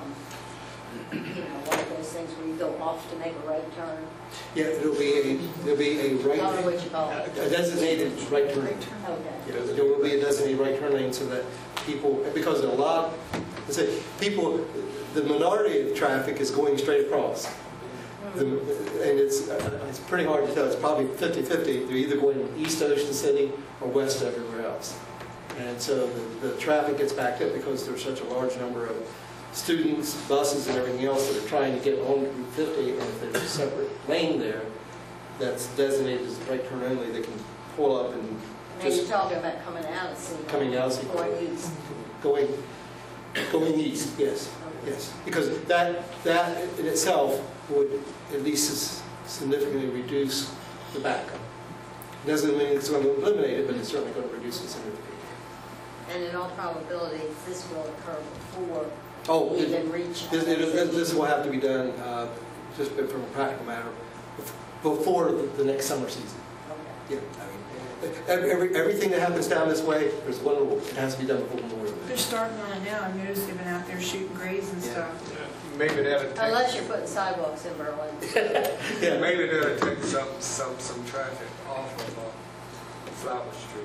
one of those things where you go off to make a right turn? Yeah, there'll be a right. I don't know what you call it. A designated right turn lane. Okay. Yeah, there will be a designated right turn lane so that people, because a lot, let's say, people, the minority of traffic is going straight across. And it's pretty hard to tell. It's probably 50-50. They're either going east to Ocean City or west to everywhere else. And so the traffic gets backed up because there's such a large number of students, buses, and everything else that are trying to get on Route 50. And if there's a separate lane there that's designated as right turn only, they can pull up and Now you're just talking about coming out of Seahawk. coming out of Seahawk. Going east. Going east, yes. Yes, because that in itself would at least significantly reduce the backup. Doesn't mean it's going to eliminate it, but it's certainly going to reduce it significantly. And in all probability, this will occur before Oh, we even reach. this will have to be done, just from a practical matter, before the next summer season. Okay. Yeah, I mean, everything that happens down this way, there's one rule: it has to be done before Memorial Day. They're starting on it now. I've noticed they've been out there shooting grades and stuff. Maybe that'll take, Unless you're putting sidewalks in Berlin. Yeah. maybe that'll take some traffic off of Flower Street.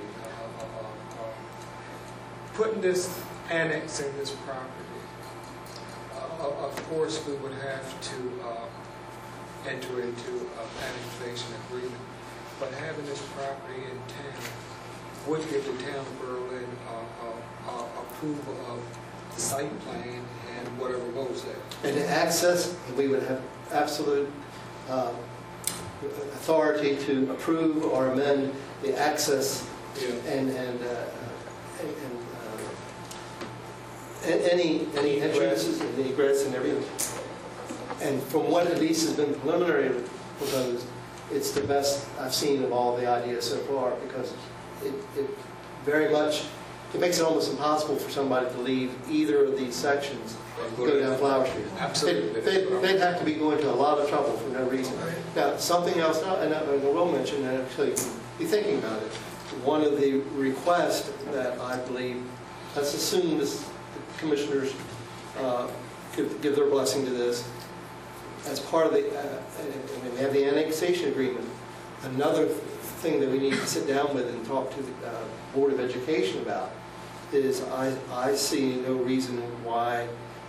Putting this, annexing this property, of course we would have to enter into an annexation agreement, but having this property in town would give the town of Berlin approval of the site plan and whatever goes there. And the access, we would have absolute authority to approve or amend the access and any entrances and the egress and everything. And from what at least has been preliminary proposed, it's the best I've seen of all the ideas so far, because it very much, it makes it almost impossible for somebody to leave either of these sections and go down Flower Street. Absolutely. They'd have to be going to a lot of trouble for no reason. Now, something else, and I will mention, and actually you can be thinking about it, one of the requests that I believe, let's assume this commissioners give their blessing to this, as part of the, we have the annexation agreement, another thing that we need to sit down with and talk to the Board of Education about is I see no reason why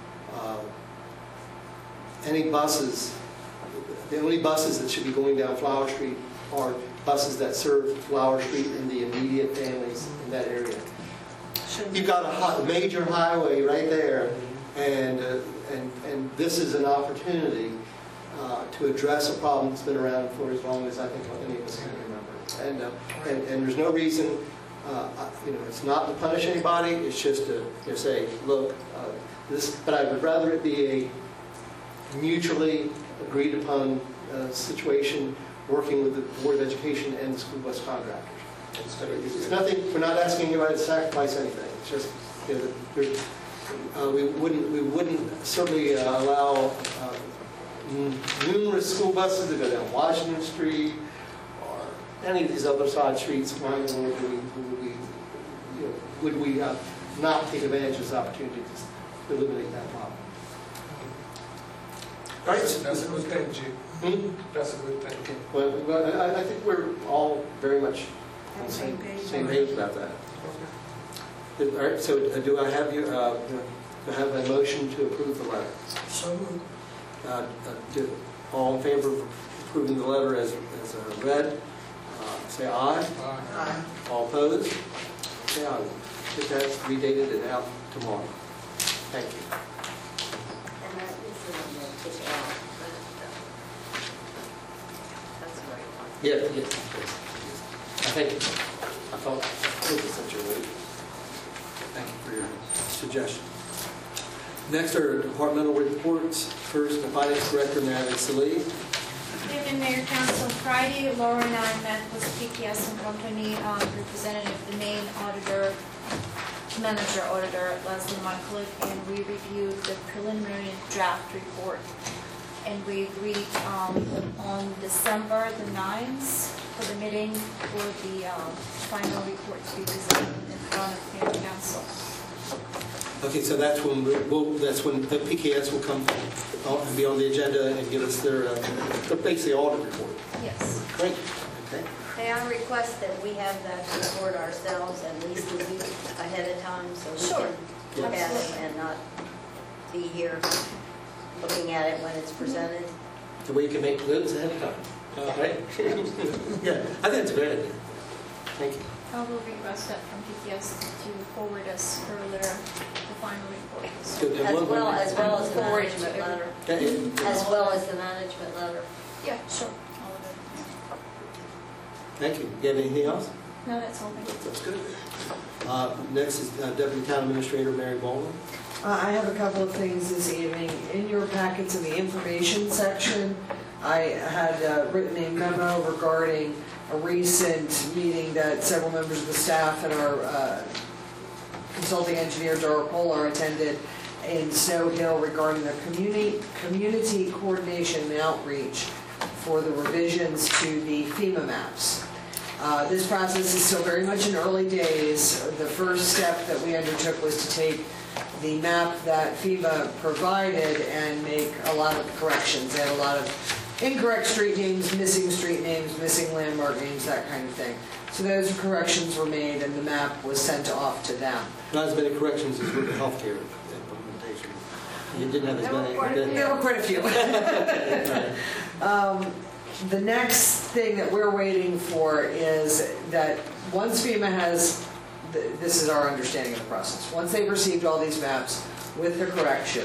any buses, the only buses that should be going down Flower Street are buses that serve Flower Street and the immediate families in that area. You've got a major highway right there, and this is an opportunity to address a problem that's been around for as long as I think any of us can remember. And there's no reason, it's not to punish anybody. It's just to say, look, this. But I would rather it be a mutually agreed upon situation, working with the Board of Education and the school bus contractors. It's nothing. We're not asking anybody to sacrifice anything. It's just we wouldn't certainly allow numerous school buses to go down Washington Street or any of these other side streets. Why would we not take advantage of this opportunity to eliminate that problem? Right? That's a good thing, Jim. That's a good thing. Well, I think we're all very much on the same page about that. All right, so do I have you have a motion to approve the letter? So moved. All in favor of approving the letter as read, say aye. Aye. All opposed? Say aye. Get that redated and out tomorrow. Thank you. And that is the one that took out, that's very fun. Yeah. I thought it was such a way. Thank you for your suggestion. Next are departmental reports. First, the Finance Director, Natalie Salee. Good evening, Mayor Council. Friday, Laura and I met with PKS and Company, representative, the main auditor, manager auditor, Leslie Michael, and we reviewed the preliminary draft report. And we agreed on December the 9th for the meeting for the final report to be presented in front of Mayor Council. Okay, so that's when the PKS will come and be on the agenda and give us their basically audit report. Yes. Great. Okay. May I request that we have that report ourselves at least a week ahead of time so we can look at it and not be here looking at it when it's presented? The way you can make notes ahead of time. Right? Yeah, I think it's a great idea. Thank you. I will request that from PPS to forward us further the final report. As well as the Forward management to letter. Okay. As well as the management letter. Yeah, sure. All of it. Thank you. You have anything else? No, that's all. Thank you. That's good. Next is Deputy Town Administrator Mary Baldwin. I have a couple of things this evening. In your packets in the information section, I had written a memo regarding a recent meeting that several members of the staff and our consulting engineer, Dara Polar, attended in Snow Hill regarding the community coordination and outreach for the revisions to the FEMA maps. This process is still very much in early days. The first step that we undertook was to take the map that FEMA provided and make a lot of corrections. They had a lot of incorrect street names, missing landmark names, that kind of thing. So those corrections were made and the map was sent off to them. Not as many corrections as with the healthcare implementation. You didn't have as many. There were quite a few. The next thing that we're waiting for is that once FEMA has, this is our understanding of the process, once they've received all these maps with the corrections,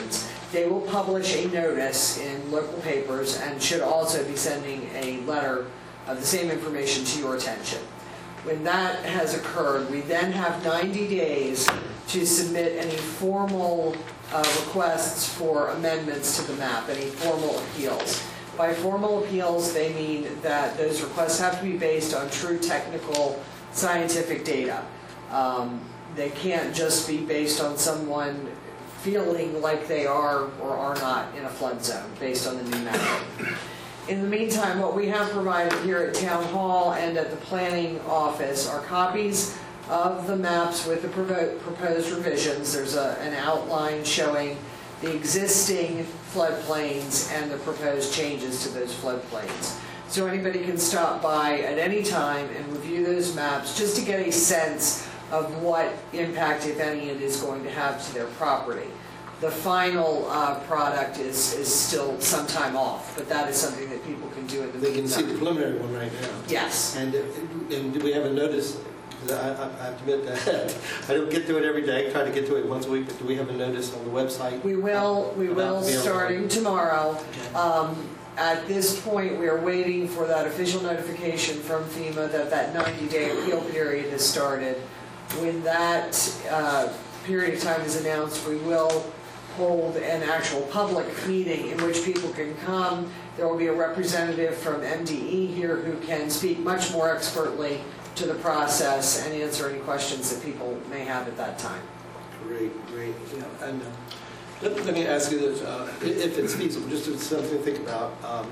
They will publish a notice in local papers and should also be sending a letter of the same information to your attention. When that has occurred, we then have 90 days to submit any formal requests for amendments to the map, any formal appeals. By formal appeals, they mean that those requests have to be based on true technical scientific data. They can't just be based on someone feeling like they are or are not in a flood zone based on the new map. In the meantime, what we have provided here at Town Hall and at the Planning Office are copies of the maps with the proposed revisions. There's an outline showing the existing floodplains and the proposed changes to those floodplains. So anybody can stop by at any time and review those maps just to get a sense of what impact, if any, it is going to have to their property. The final product is still some time off, but that is something that people can do at the They can see the preliminary one right now. Yes. And do we have a notice? 'Cause I have to admit that I don't get to it every day. I try to get to it once a week, but do we have a notice on the website? We will starting tomorrow. At this point, we are waiting for that official notification from FEMA that 90-day appeal period has started. When that period of time is announced, we will hold an actual public meeting in which people can come. There will be a representative from MDE here who can speak much more expertly to the process and answer any questions that people may have at that time. Great. Yeah, and let me ask you this, if it's feasible, just something to think about.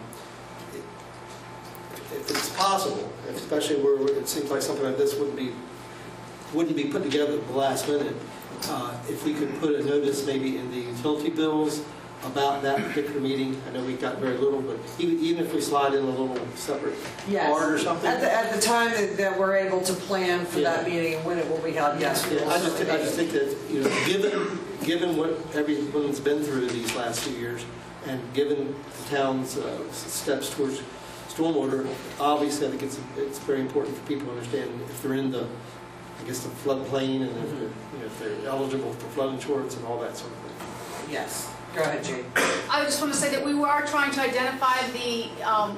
If it's possible, especially where it seems like something like this wouldn't be put together at the last minute, if we could put a notice maybe in the utility bills about that particular meeting. I know we got very little, but even if we slide in a little separate card or something. At the time that we're able to plan for that meeting and when it will be held, yes. We will. I just think that, given what everyone's been through these last few years, and given the town's steps towards stormwater, obviously I think it's very important for people to understand if they're in the floodplain and if they're eligible for flood insurance and all that sort of thing. Yes. Go ahead, Jane. I just want to say that we are trying to identify the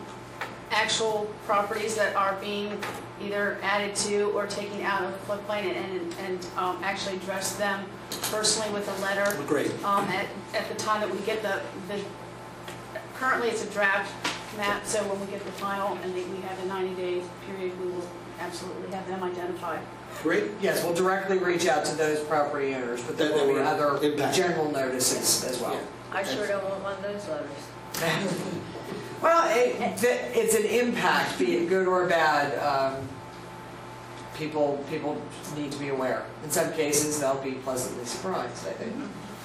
actual properties that are being either added to or taken out of the floodplain and actually address them personally with a letter. Great. At the time that we get the currently it's a draft map, so when we get the final and we have a 90-day period, we will absolutely have them identified. Great. Yes, we'll directly reach out to those property owners, but there will be other general notices as well. Yeah. I sure don't want one of those letters. Well, it's an impact, be it good or bad. People need to be aware. In some cases, they'll be pleasantly surprised, I think.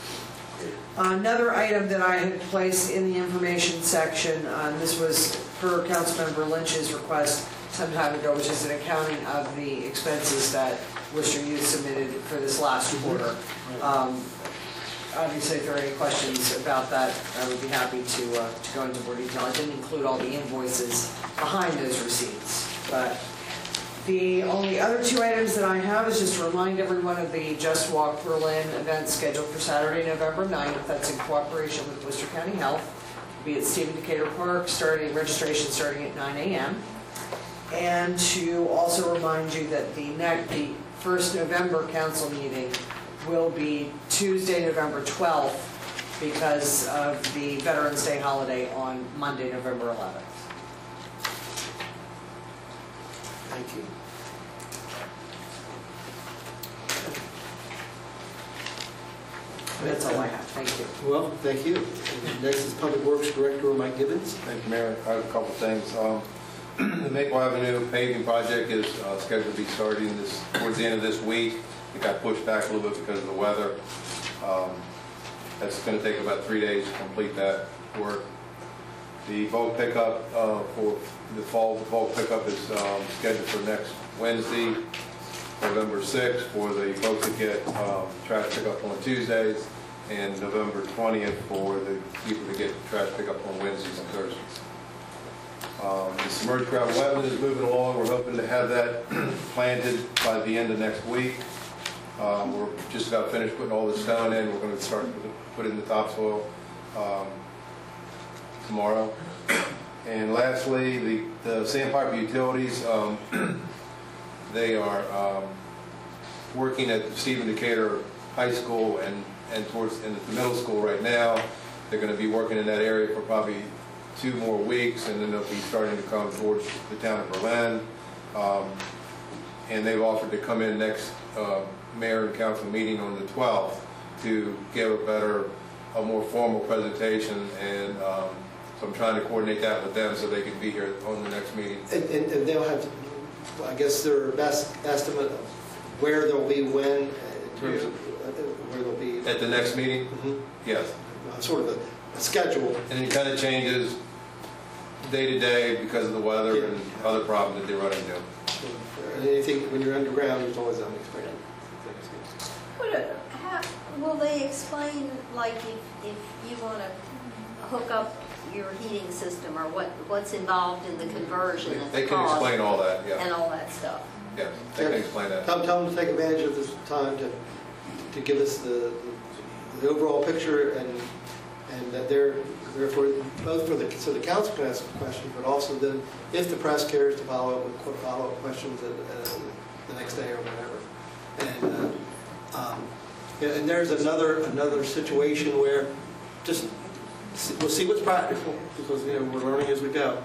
Another item that I had placed in the information section, this was per Councilmember Lynch's request some time ago, which is an accounting of the expenses that Worcester Youth submitted for this last quarter. Obviously, if there are any questions about that, I would be happy to go into more detail. I didn't include all the invoices behind those receipts, but the only other two items that I have is just to remind everyone of the Just Walk Berlin event scheduled for Saturday, November 9th. That's in cooperation with Worcester County Health. It'll be at Stephen Decatur Park, registration starting at 9 a.m. And to also remind you that the first November council meeting will be Tuesday, November 12th, because of the Veterans Day holiday on Monday, November 11th. Thank you. That's all I have. Thank you. Well, thank you. And next is Public Works Director Mike Gibbons. Thank you, Mayor. I have a couple things. The Maple Avenue paving project is scheduled to be starting towards the end of this week. It got pushed back a little bit because of the weather. That's going to take about 3 days to complete that work. The bulk pickup for the fall bulk pickup is scheduled for next Wednesday, November 6th, for the folks that get trash pickup on Tuesdays, and November 20th for the people that get trash pickup on Wednesdays and Thursdays. The submerged gravel wetland is moving along. We're hoping to have that planted by the end of next week. We're just about finished putting all the stone in. We're going to start putting the topsoil tomorrow. And lastly, the Sandpiper Utilities, they are working at Stephen Decatur High School and towards in the middle school right now. They're going to be working in that area for probably 2 more weeks, and then they'll be starting to come towards the town of Berlin. And they've offered to come in next mayor and council meeting on the 12th to give a more formal presentation, and so I'm trying to coordinate that with them so they can be here on the next meeting. And they'll have, I guess, their best estimate of where they'll be when, in terms of where they'll be. At the next meeting? Mm-hmm. Yes. Sort of a schedule. And it kind of changes day to day because of the weather and other problems that they run into. And anything, when you're underground, there's always unexpected things. Will they explain, like, if you want to hook up your heating system, or what's involved in the conversion and They the can cost explain all that, yeah. and all that stuff? Yes, they can explain that. Tell them to take advantage of this time to give us the overall picture, and that they're for both for so the council can ask questions, but also then if the press cares to follow up with follow-up questions the next day or whatever. And there's another situation where we'll see what's practical, because we're learning as we go.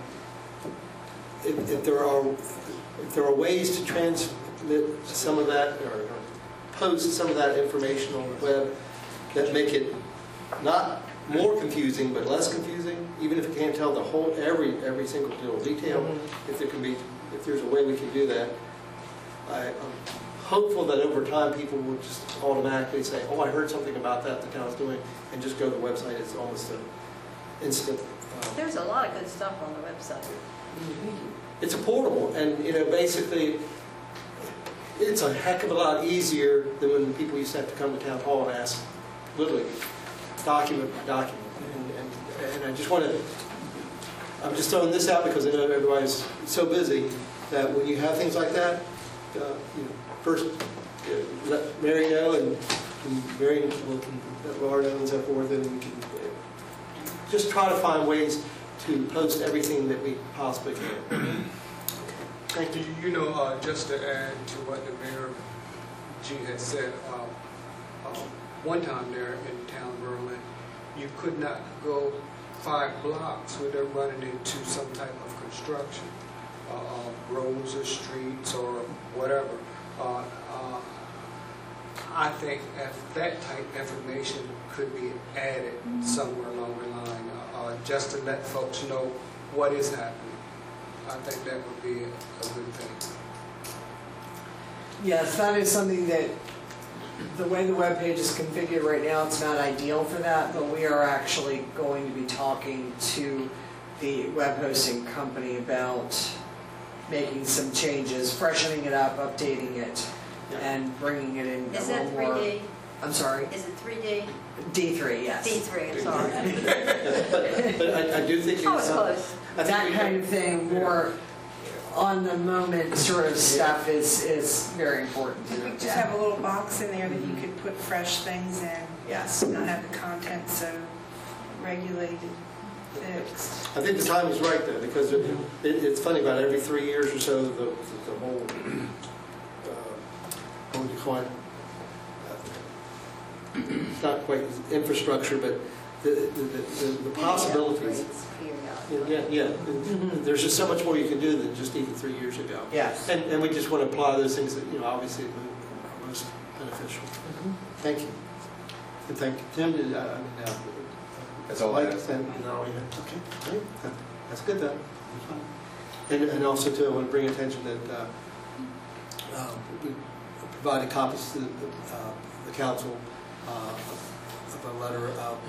If there are ways to transmit some of that or post some of that information on the web that make it not more confusing but less confusing, even if you can't tell the whole every single little detail, if there's a way we can do that, I'm hopeful that over time people will just automatically say, oh, I heard something about that the town's doing, and just go to the website. It's almost an instant. There's a lot of good stuff on the website. It's a portable, and basically it's a heck of a lot easier than when people used to have to come to town hall and ask, literally, document by document. And I just want to, I'm just throwing this out because I know everybody's so busy that when you have things like that, first let Mary know, and Mary will let Laura know and so forth, and we can just try to find ways to post everything that we possibly can. Thank you. Just to add to what the Mayor G had said, one time there in town of Berlin, you could not go 5 blocks without running into some type of construction, roads or streets or whatever. I think if that type of information could be added somewhere along the line, just to let folks know what is happening, I think that would be a good thing. Yes, that is something that the way the webpage is configured right now, it's not ideal for that, but we are actually going to be talking to the web hosting company about making some changes, freshening it up, updating it, and bringing it in Is a that little more... 3D? I'm sorry? Is it 3D? D3, yes. D3, I'm sorry. But I do think Oh, it's close. That kind of thing, more on-the-moment sort of stuff is very important. You could just have a little box in there that you could put fresh things in. Yes. Not have the content so regulated, fixed. I think the time is right, though, because it's funny, about every 3 years or so, the whole, what would you call it? It's not quite infrastructure, but the possibilities. Yeah. There's just so much more you can do than just even 3 years ago. Yes. And we just want to apply those things that, obviously are most beneficial. Thank you. And thank you. Tim, That's all I have. Okay, great. That's good then. And also, too, I want to bring attention that we provided copies to the council of a letter of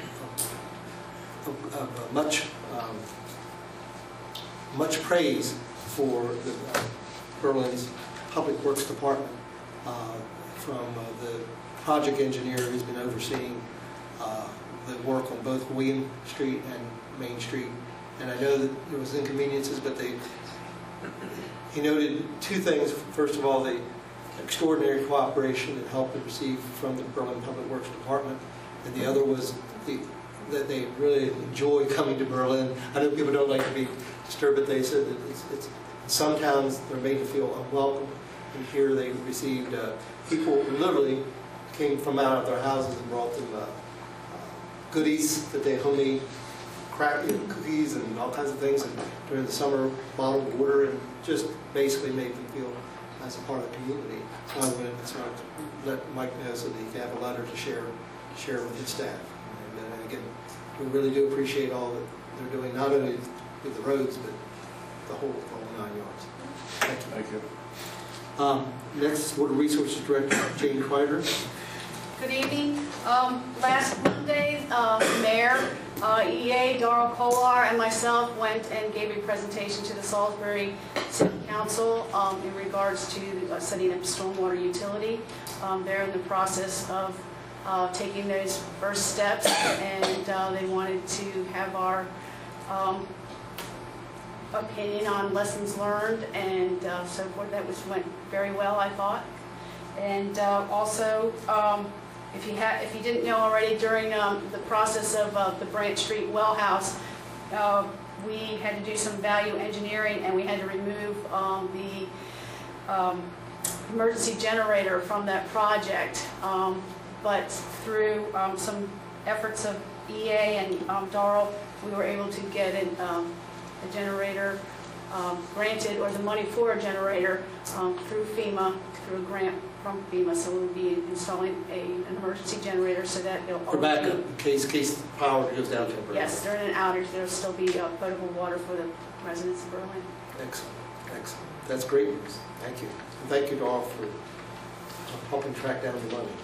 much praise for Berlin's Public Works Department from the project engineer who's been overseeing the work on both William Street and Main Street. And I know that there was inconveniences, but he noted 2 things. First of all, the extraordinary cooperation and help they received from the Berlin Public Works Department, and the other was the that they really enjoy coming to Berlin. I know people don't like to be disturbed, but they said that it's some towns they're made to feel unwelcome, and here they received people who literally came from out of their houses and brought them goodies that they homemade, cookies and all kinds of things, and during the summer bottled water, and just basically made them feel as a part of the community. So I wanted to sort of let Mike know so that he can have a letter to share with his staff. And again, we really do appreciate all that they're doing, not only with the roads, but the whole 9 yards. Thank you. Thank you. Next, Water Resources Director, Jane Kreider. Good evening. Last Monday, Mayor, EA, Darrell Kolar, and myself went and gave a presentation to the Salisbury City Council in regards to setting up a stormwater utility. They're in the process of taking those first steps, and they wanted to have our opinion on lessons learned and so forth. That went very well, I thought. And also, if you didn't know already, during the process of the Branch Street well house, we had to do some value engineering, and we had to remove the emergency generator from that project. But through some efforts of EA and Darrell, we were able to get a generator granted, or the money for a generator through FEMA, through a grant from FEMA. So we'll be installing an emergency generator so that it'll For backup, in case the power goes down temporarily. Yes, during an outage, there'll still be potable water for the residents of Berlin. Excellent, excellent. That's great news. Thank you. And thank you to all for helping track down the money.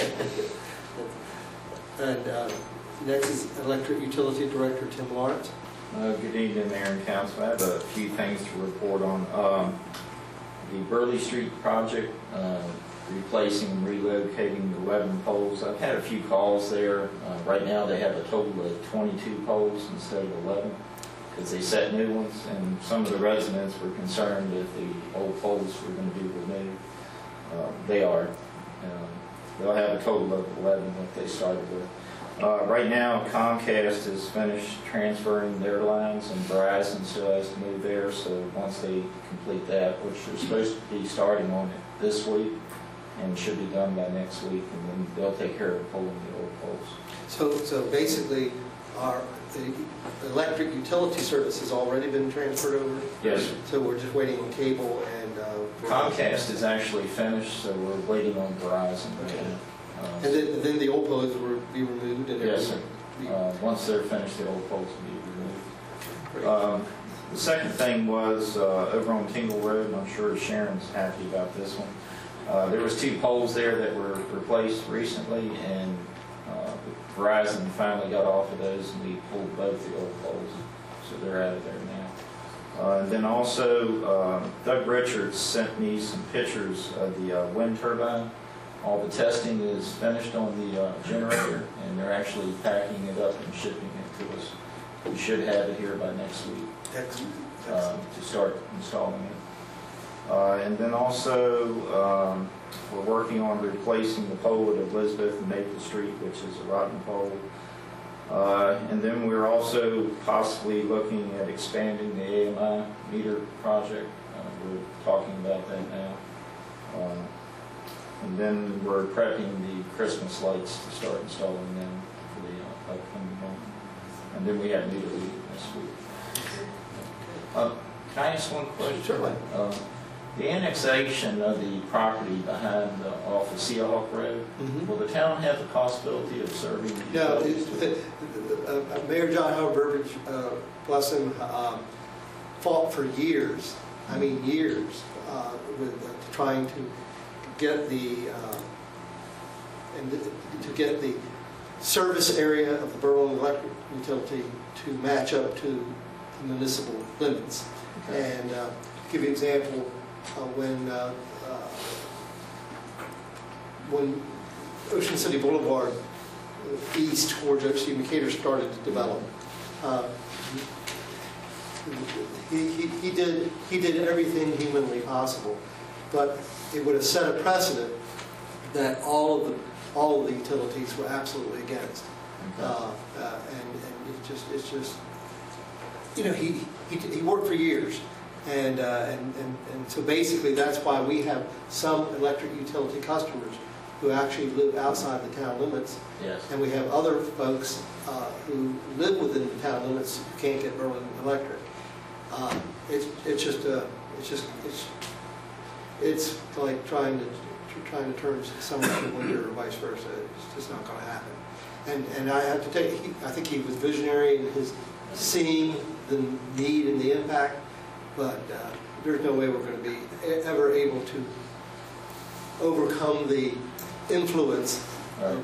And next is Electric Utility Director Tim Lawrence. Good evening, Mayor and Council. I have a few things to report on. The Burley Street project, replacing and relocating the 11 poles. I've had a few calls there. Right now they have a total of 22 poles instead of 11 because they set new ones, and some of the residents were concerned if the old poles were going to be removed. They are. They'll have a total of 11 that they started with. Right now, Comcast has finished transferring their lines, and Verizon still has to move theirs. So once they complete that, which they're supposed to be starting on it this week, and should be done by next week, and then they'll take care of pulling the old poles. So basically, the electric utility service has already been transferred over? Yes. So we're just waiting on cable and... Comcast is actually finished, so we're waiting on Verizon right now. And then the old poles will be removed? And yes, sir. Once they're finished, the old poles will be removed. The second thing was over on Tingle Road, and I'm sure Sharon's happy about this one. There was 2 poles there that were replaced recently, and Verizon finally got off of those, and we pulled both the old poles, so they're out of there now. And then also, Doug Richards sent me some pictures of the wind turbine. All the testing is finished on the generator, and they're actually packing it up and shipping it to us. We should have it here by next week. Excellent. To start installing it. And then also, we're working on replacing the pole at Elizabeth and Maple Street, which is a rotten pole. And then we're also possibly looking at expanding the AMI meter project. We're talking about that now. And then we're prepping the Christmas lights to start installing them for the upcoming month. And then we have meter reading this week. Can I ask one question? Certainly. The annexation of the property behind off of Seahawk Road, will the town have the possibility of serving? No, Mayor John Howard Burbidge, bless him, fought for years, I mean years, with trying to get the service area of the Berlin Electric Utility to match up to the municipal limits. Okay. And to give you an example, when Ocean City Boulevard east towards O.C. Decatur started to develop, he did everything humanly possible, but it would have set a precedent that all of the utilities were absolutely against. And it's just, you know, he worked for years. And so basically that's why we have some electric utility customers who actually live outside the town limits. Yes. And we have other folks who live within the town limits who can't get Berlin Electric. It's like trying to turn someone into a winter or vice versa. It's just not going to happen. And I have to tell you, I think he was visionary in his seeing the need and the impact, but there's no way we're going to be ever able to overcome the influence of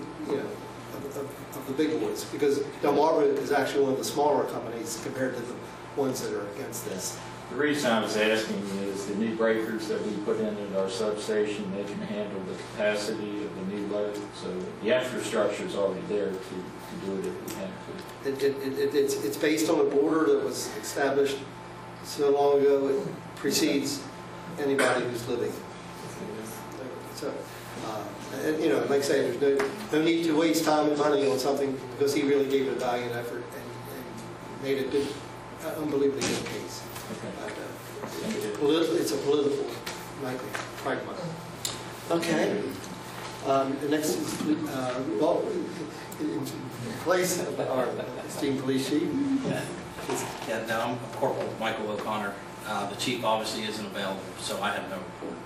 the big boys, because Delmarva is actually one of the smaller companies compared to the ones that are against this. The reason I was asking is the new breakers that we put in at our substation, they can handle the capacity of the new load, so the infrastructure is already there to do it if we have to. It's based on a border that was established so long ago, it precedes anybody who's living. So, and, you know, like I say, there's no need to waste time and money on something, because he really gave it a valiant effort and made a good, unbelievably good case. It's a political pragma. Okay. The next is in place of our esteemed police chief. Yeah, no, I'm Corporal Michael O'Connor. The chief obviously isn't available, so I have no report.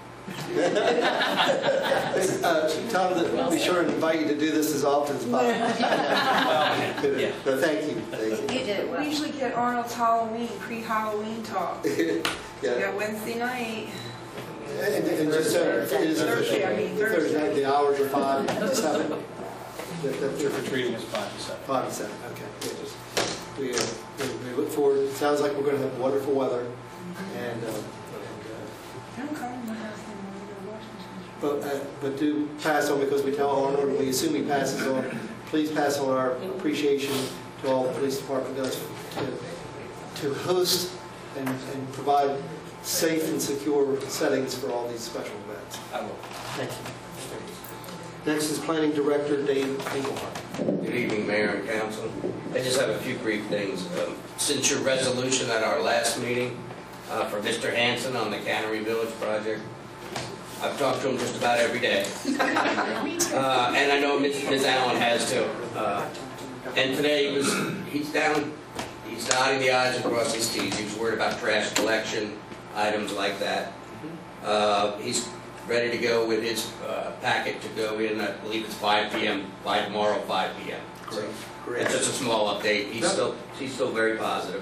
Tom, that be sure and invite you to do this as often as possible. Yeah. No, thank you. Thank you. You did well. We usually get Arnold's Halloween, pre-Halloween talk. We got Wednesday night. And just it is Thursday night, the hours are 5 to 7. Trick-or-treating is 5 to 7. 5 to 7, okay. Yeah, we look forward. It sounds like we're going to have wonderful weather. And Don't come to my house anymore. You go to Washington. but do pass on, because we tell Arnold, and we assume he passes on. Please pass on our appreciation to all the police department does to host and provide safe and secure settings for all these special events. I will. Thank you. Next is Planning Director Dave Engelhardt. Good evening, Mayor and Council. I just have a few brief things. Since your resolution at our last meeting for Mr. Hanson on the Cannery Village project, I've talked to him just about every day. And I know Ms. Allen has too. And today he's dotting the I's and crossing his T's. He was worried about trash collection, items like that. He's ready to go with his packet to go in, I believe it's 5 p.m. by tomorrow, 5 p.m. So Great. it's just a small update. He's still very positive.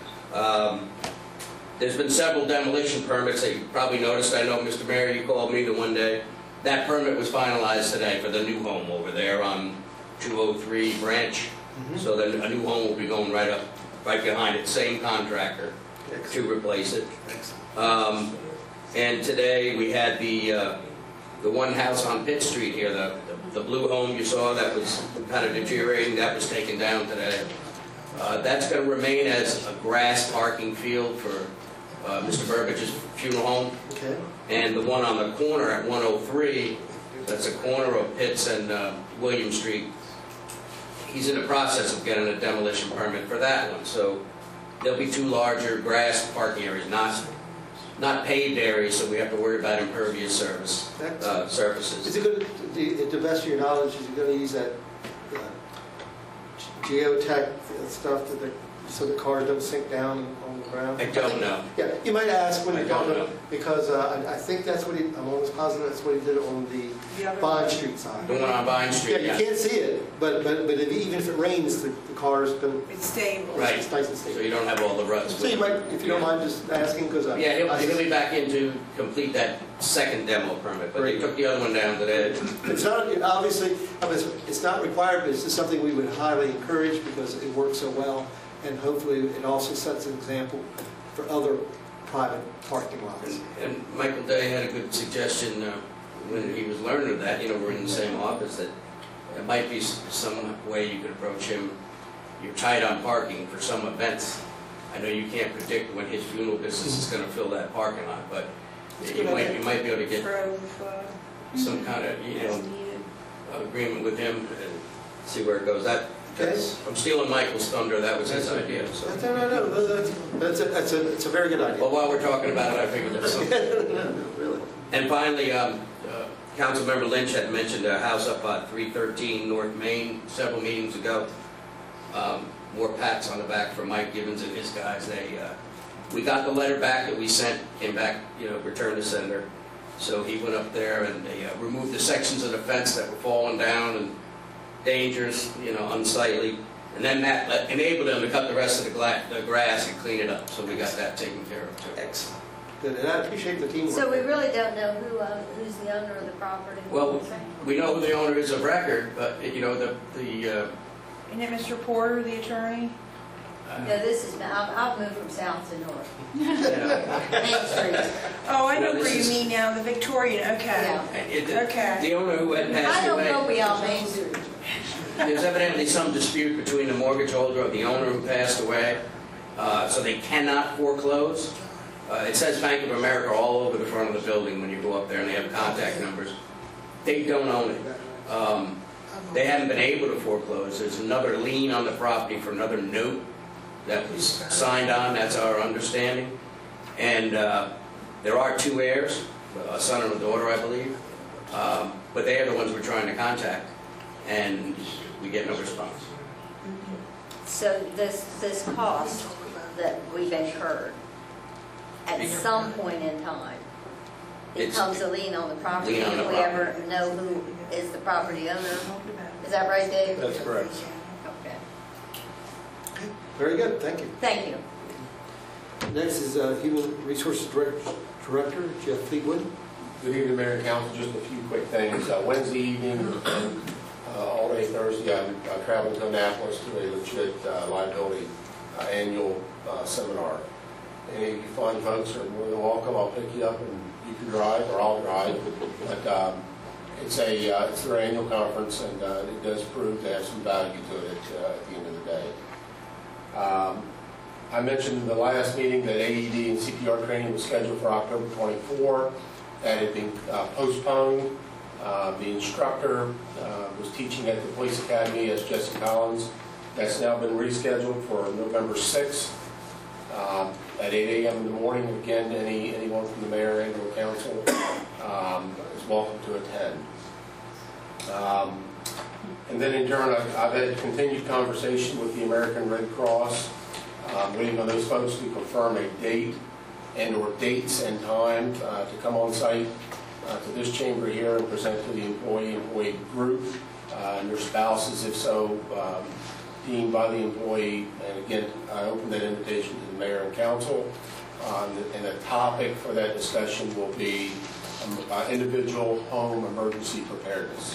There's been several demolition permits that you probably noticed. I know, Mr. Mayor, you called me the one day. That permit was finalized today for the new home over there on 203 Branch. So then a new home will be going right behind it, same contractor to replace it. And today we had the one house on Pitt Street here, the blue home you saw that was kind of deteriorating, that was taken down today. That's going to remain as a grass parking field for Mr. Burbage's funeral home. Okay. And the one on the corner at 103, that's a corner of Pitts and William Street, he's in the process of getting a demolition permit for that one. So there'll be 2 larger grass parking areas, not paved areas, so we have to worry about impervious surfaces. Is it going to, to the best of your knowledge, is it going to use that geotech stuff so the cars don't sink down on the ground? I don't know. Yeah, you might ask when you don't know, know. because I think that's what I'm almost positive that's what he did on the Bond Street side. The one on Vine Street, Yeah, you can't see it, but even if it rains, the car's going to... It's stable. Right. It's nice and stable. So you don't have all the ruts. So you might, if you don't mind just asking, because Yeah, he'll be back in to complete that second demo permit, but they took the other one down today. It's not, obviously, it's not required, but it's just something we would highly encourage because it works so well, and hopefully it also sets an example for other private parking lots. And Michael Day had a good suggestion when he was learning of that, we're in the same office, that it might be some way you could approach him. You're tight on parking for some events. I know you can't predict when his funeral business is going to fill that parking lot, but you might be able to get some kind of agreement with him and see where it goes. I'm stealing Michael's thunder, that was his idea. So. That's a very good idea. Well, while we're talking about it, I figured that's something. No, really. And finally, Councilmember Lynch had mentioned a house up on 313 North Main several meetings ago. More pats on the back for Mike Gibbons and his guys. We got the letter back that we sent, came back, return to sender. So he went up there and they removed the sections of the fence that were falling down and dangerous, unsightly. And then that enabled them to cut the rest of the grass and clean it up. So we got that taken care of too. Excellent. Good, and I appreciate the teamwork. So we really don't know who's the owner of the property? Well, we know who the owner is of record, but, Isn't it Mr. Porter, the attorney? No, this is, I'll move from south to north. Yeah. Main Street. Oh, I know No, where you is- mean now, the Victorian, okay. Okay. The owner who had passed I don't away. know beyond Main Street. There's evidently some dispute between the mortgage holder of the owner who passed away, so they cannot foreclose. It says Bank of America all over the front of the building when you go up there, and they have contact numbers. They don't own it. They haven't been able to foreclose. There's another lien on the property for another note that was signed on. That's our understanding. And there are two heirs, a son and a daughter, I believe. But they are the ones we're trying to contact, and we get no response. So this cost that we've incurred, at some point in time, becomes a lien on the property. Lien on the Do we property. ever know who is the property owner? Is that right, Dave? That's correct. Okay. Very good, thank you. Thank you. Next is Human Resources Director, Jeff Fleetwood. Good evening, Mayor and Council. Just a few quick things. Wednesday evening, all day Thursday, I'm traveling to Annapolis to a legit liability annual seminar. Any of you fun folks are more than welcome. I'll pick you up and you can drive, or I'll drive. But it's their annual conference, and it does prove to have some value to it at the end of the day. I mentioned in the last meeting that AED and CPR training was scheduled for October 24. That had been postponed. The instructor was teaching at the Police Academy as Jesse Collins. That's now been rescheduled for November 6th at 8 a.m. in the morning. Again, anyone from the mayor and or council is welcome to attend. And then in turn, I've had continued conversation with the American Red Cross, waiting on those folks to confirm a date and or dates and time to come on site to this chamber here and present to the employee group and their spouses, if so, deemed by the employee. And again, I open that invitation to the mayor and council. And the topic for that discussion will be individual home emergency preparedness.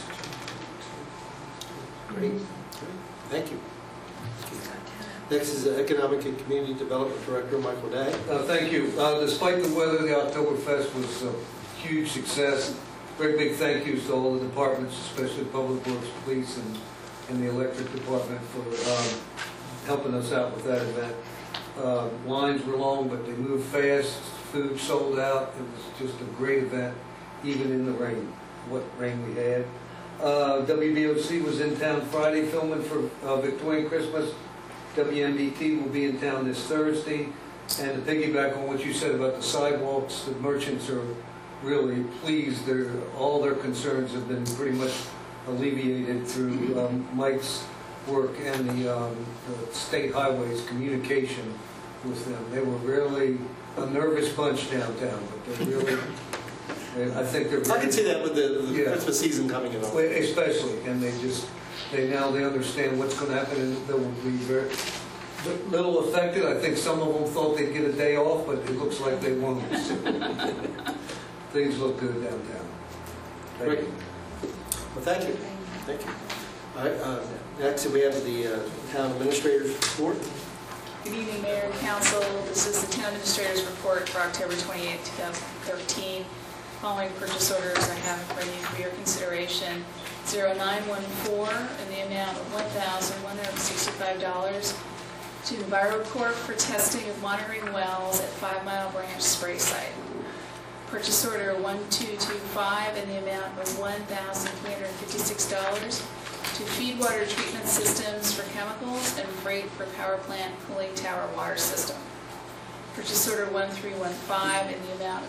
Great. Thank you. Next is Economic and Community Development Director, Michael Day. Thank you. Despite the weather, the Oktoberfest was a huge success. Very big thank yous to all the departments, especially Public Works, Police, and the Electric Department for helping us out with that event. Lines were long, but they moved fast. Food sold out. It was just a great event, even in the rain, what rain we had. WBOC was in town Friday filming for Victorian Christmas. WMBT will be in town this Thursday. And to piggyback on what you said about the sidewalks, the merchants are really pleased. All their concerns have been pretty much alleviated through Mike's work and the state highways communication with them. They were really a nervous bunch downtown, but they're really, I think they're very, I can see that with the Christmas season coming along. Especially, and they understand what's going to happen, and they will be very little affected. I think some of them thought they'd get a day off, but it looks like they won't. Things look good downtown. Great. Well, thank you. Thank you. All right, next we have the Town Administrator's Report. Good evening, Mayor and Council. This is the Town Administrator's Report for October 28, 2013. Following purchase orders I have in front of you for your consideration. 0914 in the amount of $1,165 to EnviroCorp for testing of monitoring wells at 5 Mile Branch Spray Site. Purchase order 1225 in the amount of $1,356 to feed water treatment systems for chemicals and freight for power plant cooling tower water system. Purchase order 1315 in the amount of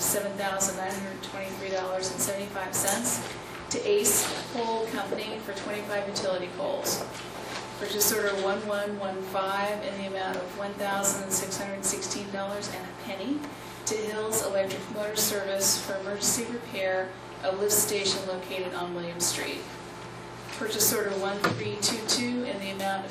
$7,923.75 to Ace Pole Company for 25 utility poles. Purchase order 1115 in the amount of $1,616.01 to Hills Electric Motor Service for emergency repair of lift station located on William Street. Purchase order 1322 in the amount of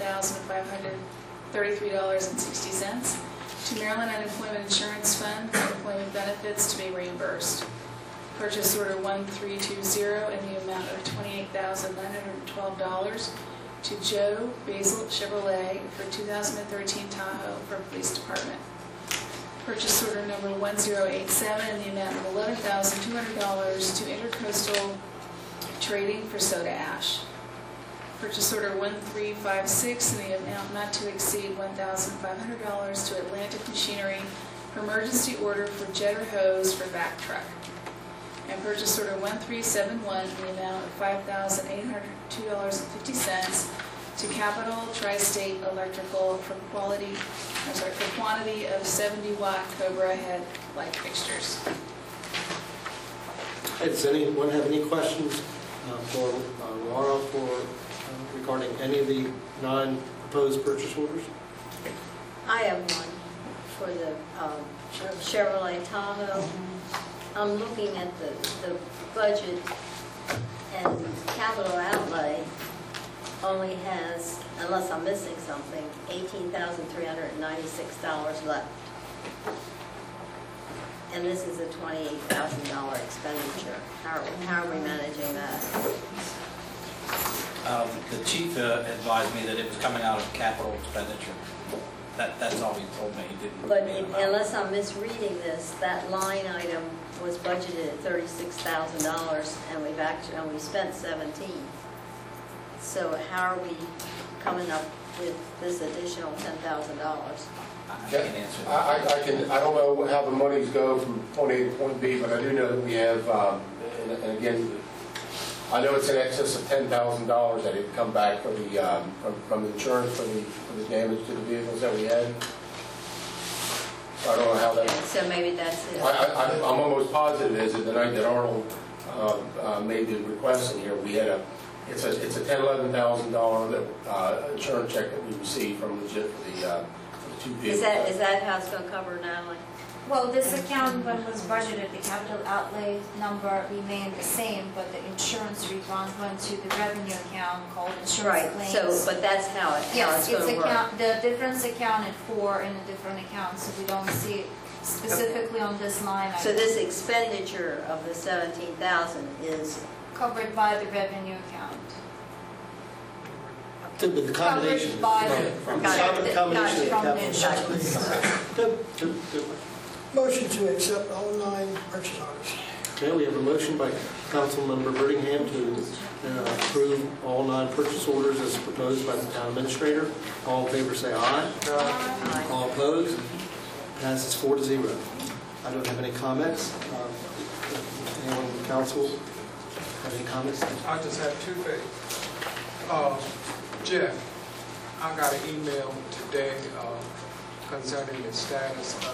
$7,533.60 to Maryland Unemployment Insurance Fund for employment benefits to be reimbursed. Purchase order 1320 in the amount of $28,912 to Joe Basil Chevrolet for 2013 Tahoe for Police Department. Purchase order number 1087 in the amount of $11,200 to Intercoastal Trading for soda ash. Purchase order 1356 in the amount not to exceed $1,500 to Atlantic Machinery for emergency order for jetter hose for vac truck. And purchase order 1371 in the amount of $5,802.50 to Capital Tri-State Electrical for quantity of 70-watt Cobra head light fixtures. Does anyone have any questions for Laura regarding any of the non-proposed purchase orders? I have one for the Chevrolet Tahoe. I'm looking at the budget, and capital outlay only has, unless I'm missing something, $18,396 left. And this is a $28,000 expenditure. How are we managing that? The chief advised me that it was coming out of capital expenditure. That's all he told me. He didn't. But unless I'm misreading this, that line item was budgeted at $36,000, and we spent 17. So how are we coming up with this additional $10,000? I can answer that. I don't know how the monies go from point A to point B, but I do know that we have, and again, I know it's in excess of $10,000 that had come back from the from the insurance for the damage to the vehicles that we had. So I don't know how that. So maybe that's it. I'm almost positive is that the night that Arnold made the request in here, we had it's a $10,000-$11,000 insurance check that we received from the two vehicles. Is that how it's going to cover, Natalie? Well, this account, when was budgeted, the capital outlay number remained the same, but the insurance refund went to the revenue account called insurance claims. Right, but that's how it's going to work. The difference accounted for in a different account, so we don't see it specifically on this line item. So this expenditure of the $17,000 is covered by the revenue account. The combination. Motion to accept all 9 purchase orders. Okay, we have a motion by Councilmember Brittingham to approve all 9 purchase orders as proposed by the town administrator. All in favor say aye. Aye. All opposed? Passes 4-0. I don't have any comments. Anyone in the council have any comments? I just have 2 things. Jeff, I got an email today concerning the status of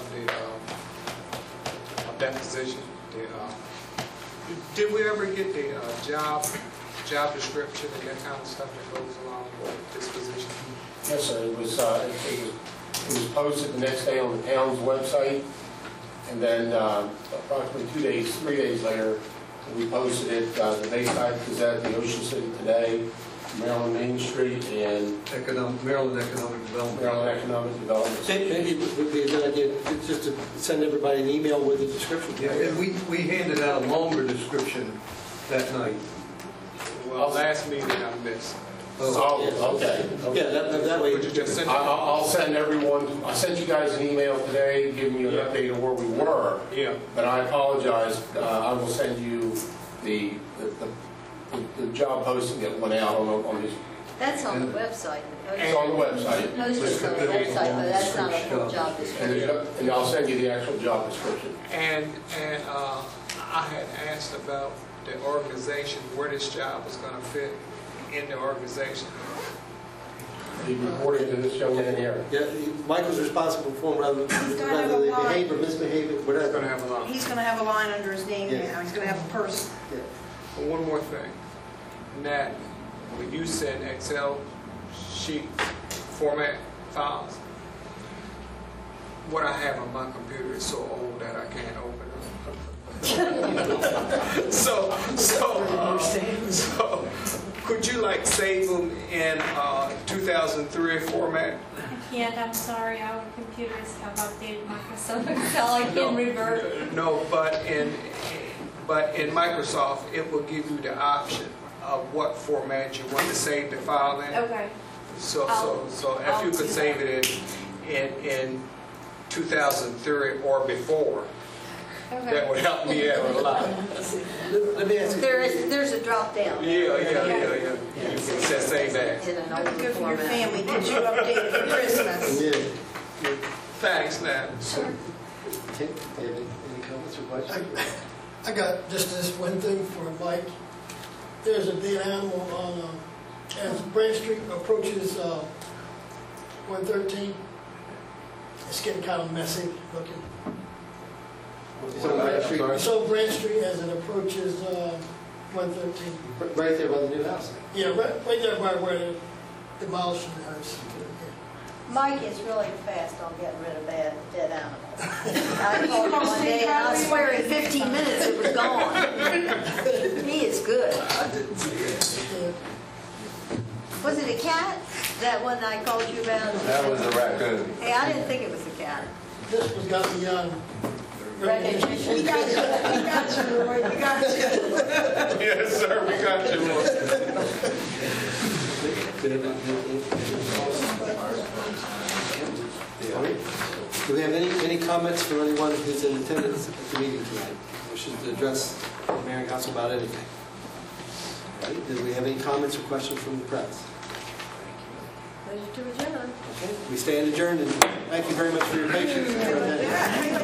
that position. Did we ever get the job description and that kind of stuff that goes along with this position? Yes, sir. It was posted the next day on the town's website, and then approximately 3 days later, we posted it the Bayside Gazette, the Ocean City Today, Maryland Main Street, and Maryland Economic Development. Maryland Economic Development. Maybe it would be a good idea just to send everybody an email with the description. Yeah, and we handed out a longer description that night. Well, last meeting I missed. Oh, okay. Yeah, that way. I'll send everyone, I sent you guys an email today giving you an update of where we were. Yeah. But I apologize. I will send you the job posting that went out on this. That's on the website. It's on the website. It's on the website, but that's not a full job description. And I'll send you the actual job description. And I had asked about the organization, where this job was going to fit in the organization. He reported to this young man here. Yeah, Michael's responsible for him rather have than a they line. behave or misbehave, whatever. He's going to have a line. He's going to have a line under his name Yeah. now. He's going to have a person. Yeah. But one more thing. Nat, when you send Excel sheet format files, what I have on my computer is so old that I can't open it. So could you like save them in 2003 format? Yeah, I'm sorry, our computers have updated Microsoft Excel, I can revert. No, but in Microsoft, it will give you the option of what format you want to save the file in. Okay. So I'll if you could do save it in 2003 or before, that would help me out a lot. Let me ask you. There's a drop down. Yeah. You can say that. In an That would older be good for your format. family. Did you update it for Christmas? Yeah. Thanks, Nat. Sure. David, any comments or questions? I got just this one thing for Mike. There's a dead animal on, as Branch Street approaches 113. It's getting kind of messy looking. So Branch Street as it approaches 113. Right there by the new house. Yeah, right there by where the demolition house. Mike is really fast on getting rid of dead animals. I called him one day and I swear in 15 minutes it was gone. He is good. Was it a cat? That one I called you about? That was a raccoon. Hey, I didn't think it was a cat. This one's got the Recognition. We got you, Roy. We got you. Yes, sir, we got you, Lord. Do we have any comments from anyone who's in attendance at the meeting tonight? Wishes to address the mayor and council about anything? All right, do we have any comments or questions from the press? Ready to adjourn. Okay, we stand adjourned, and thank you very much for your patience.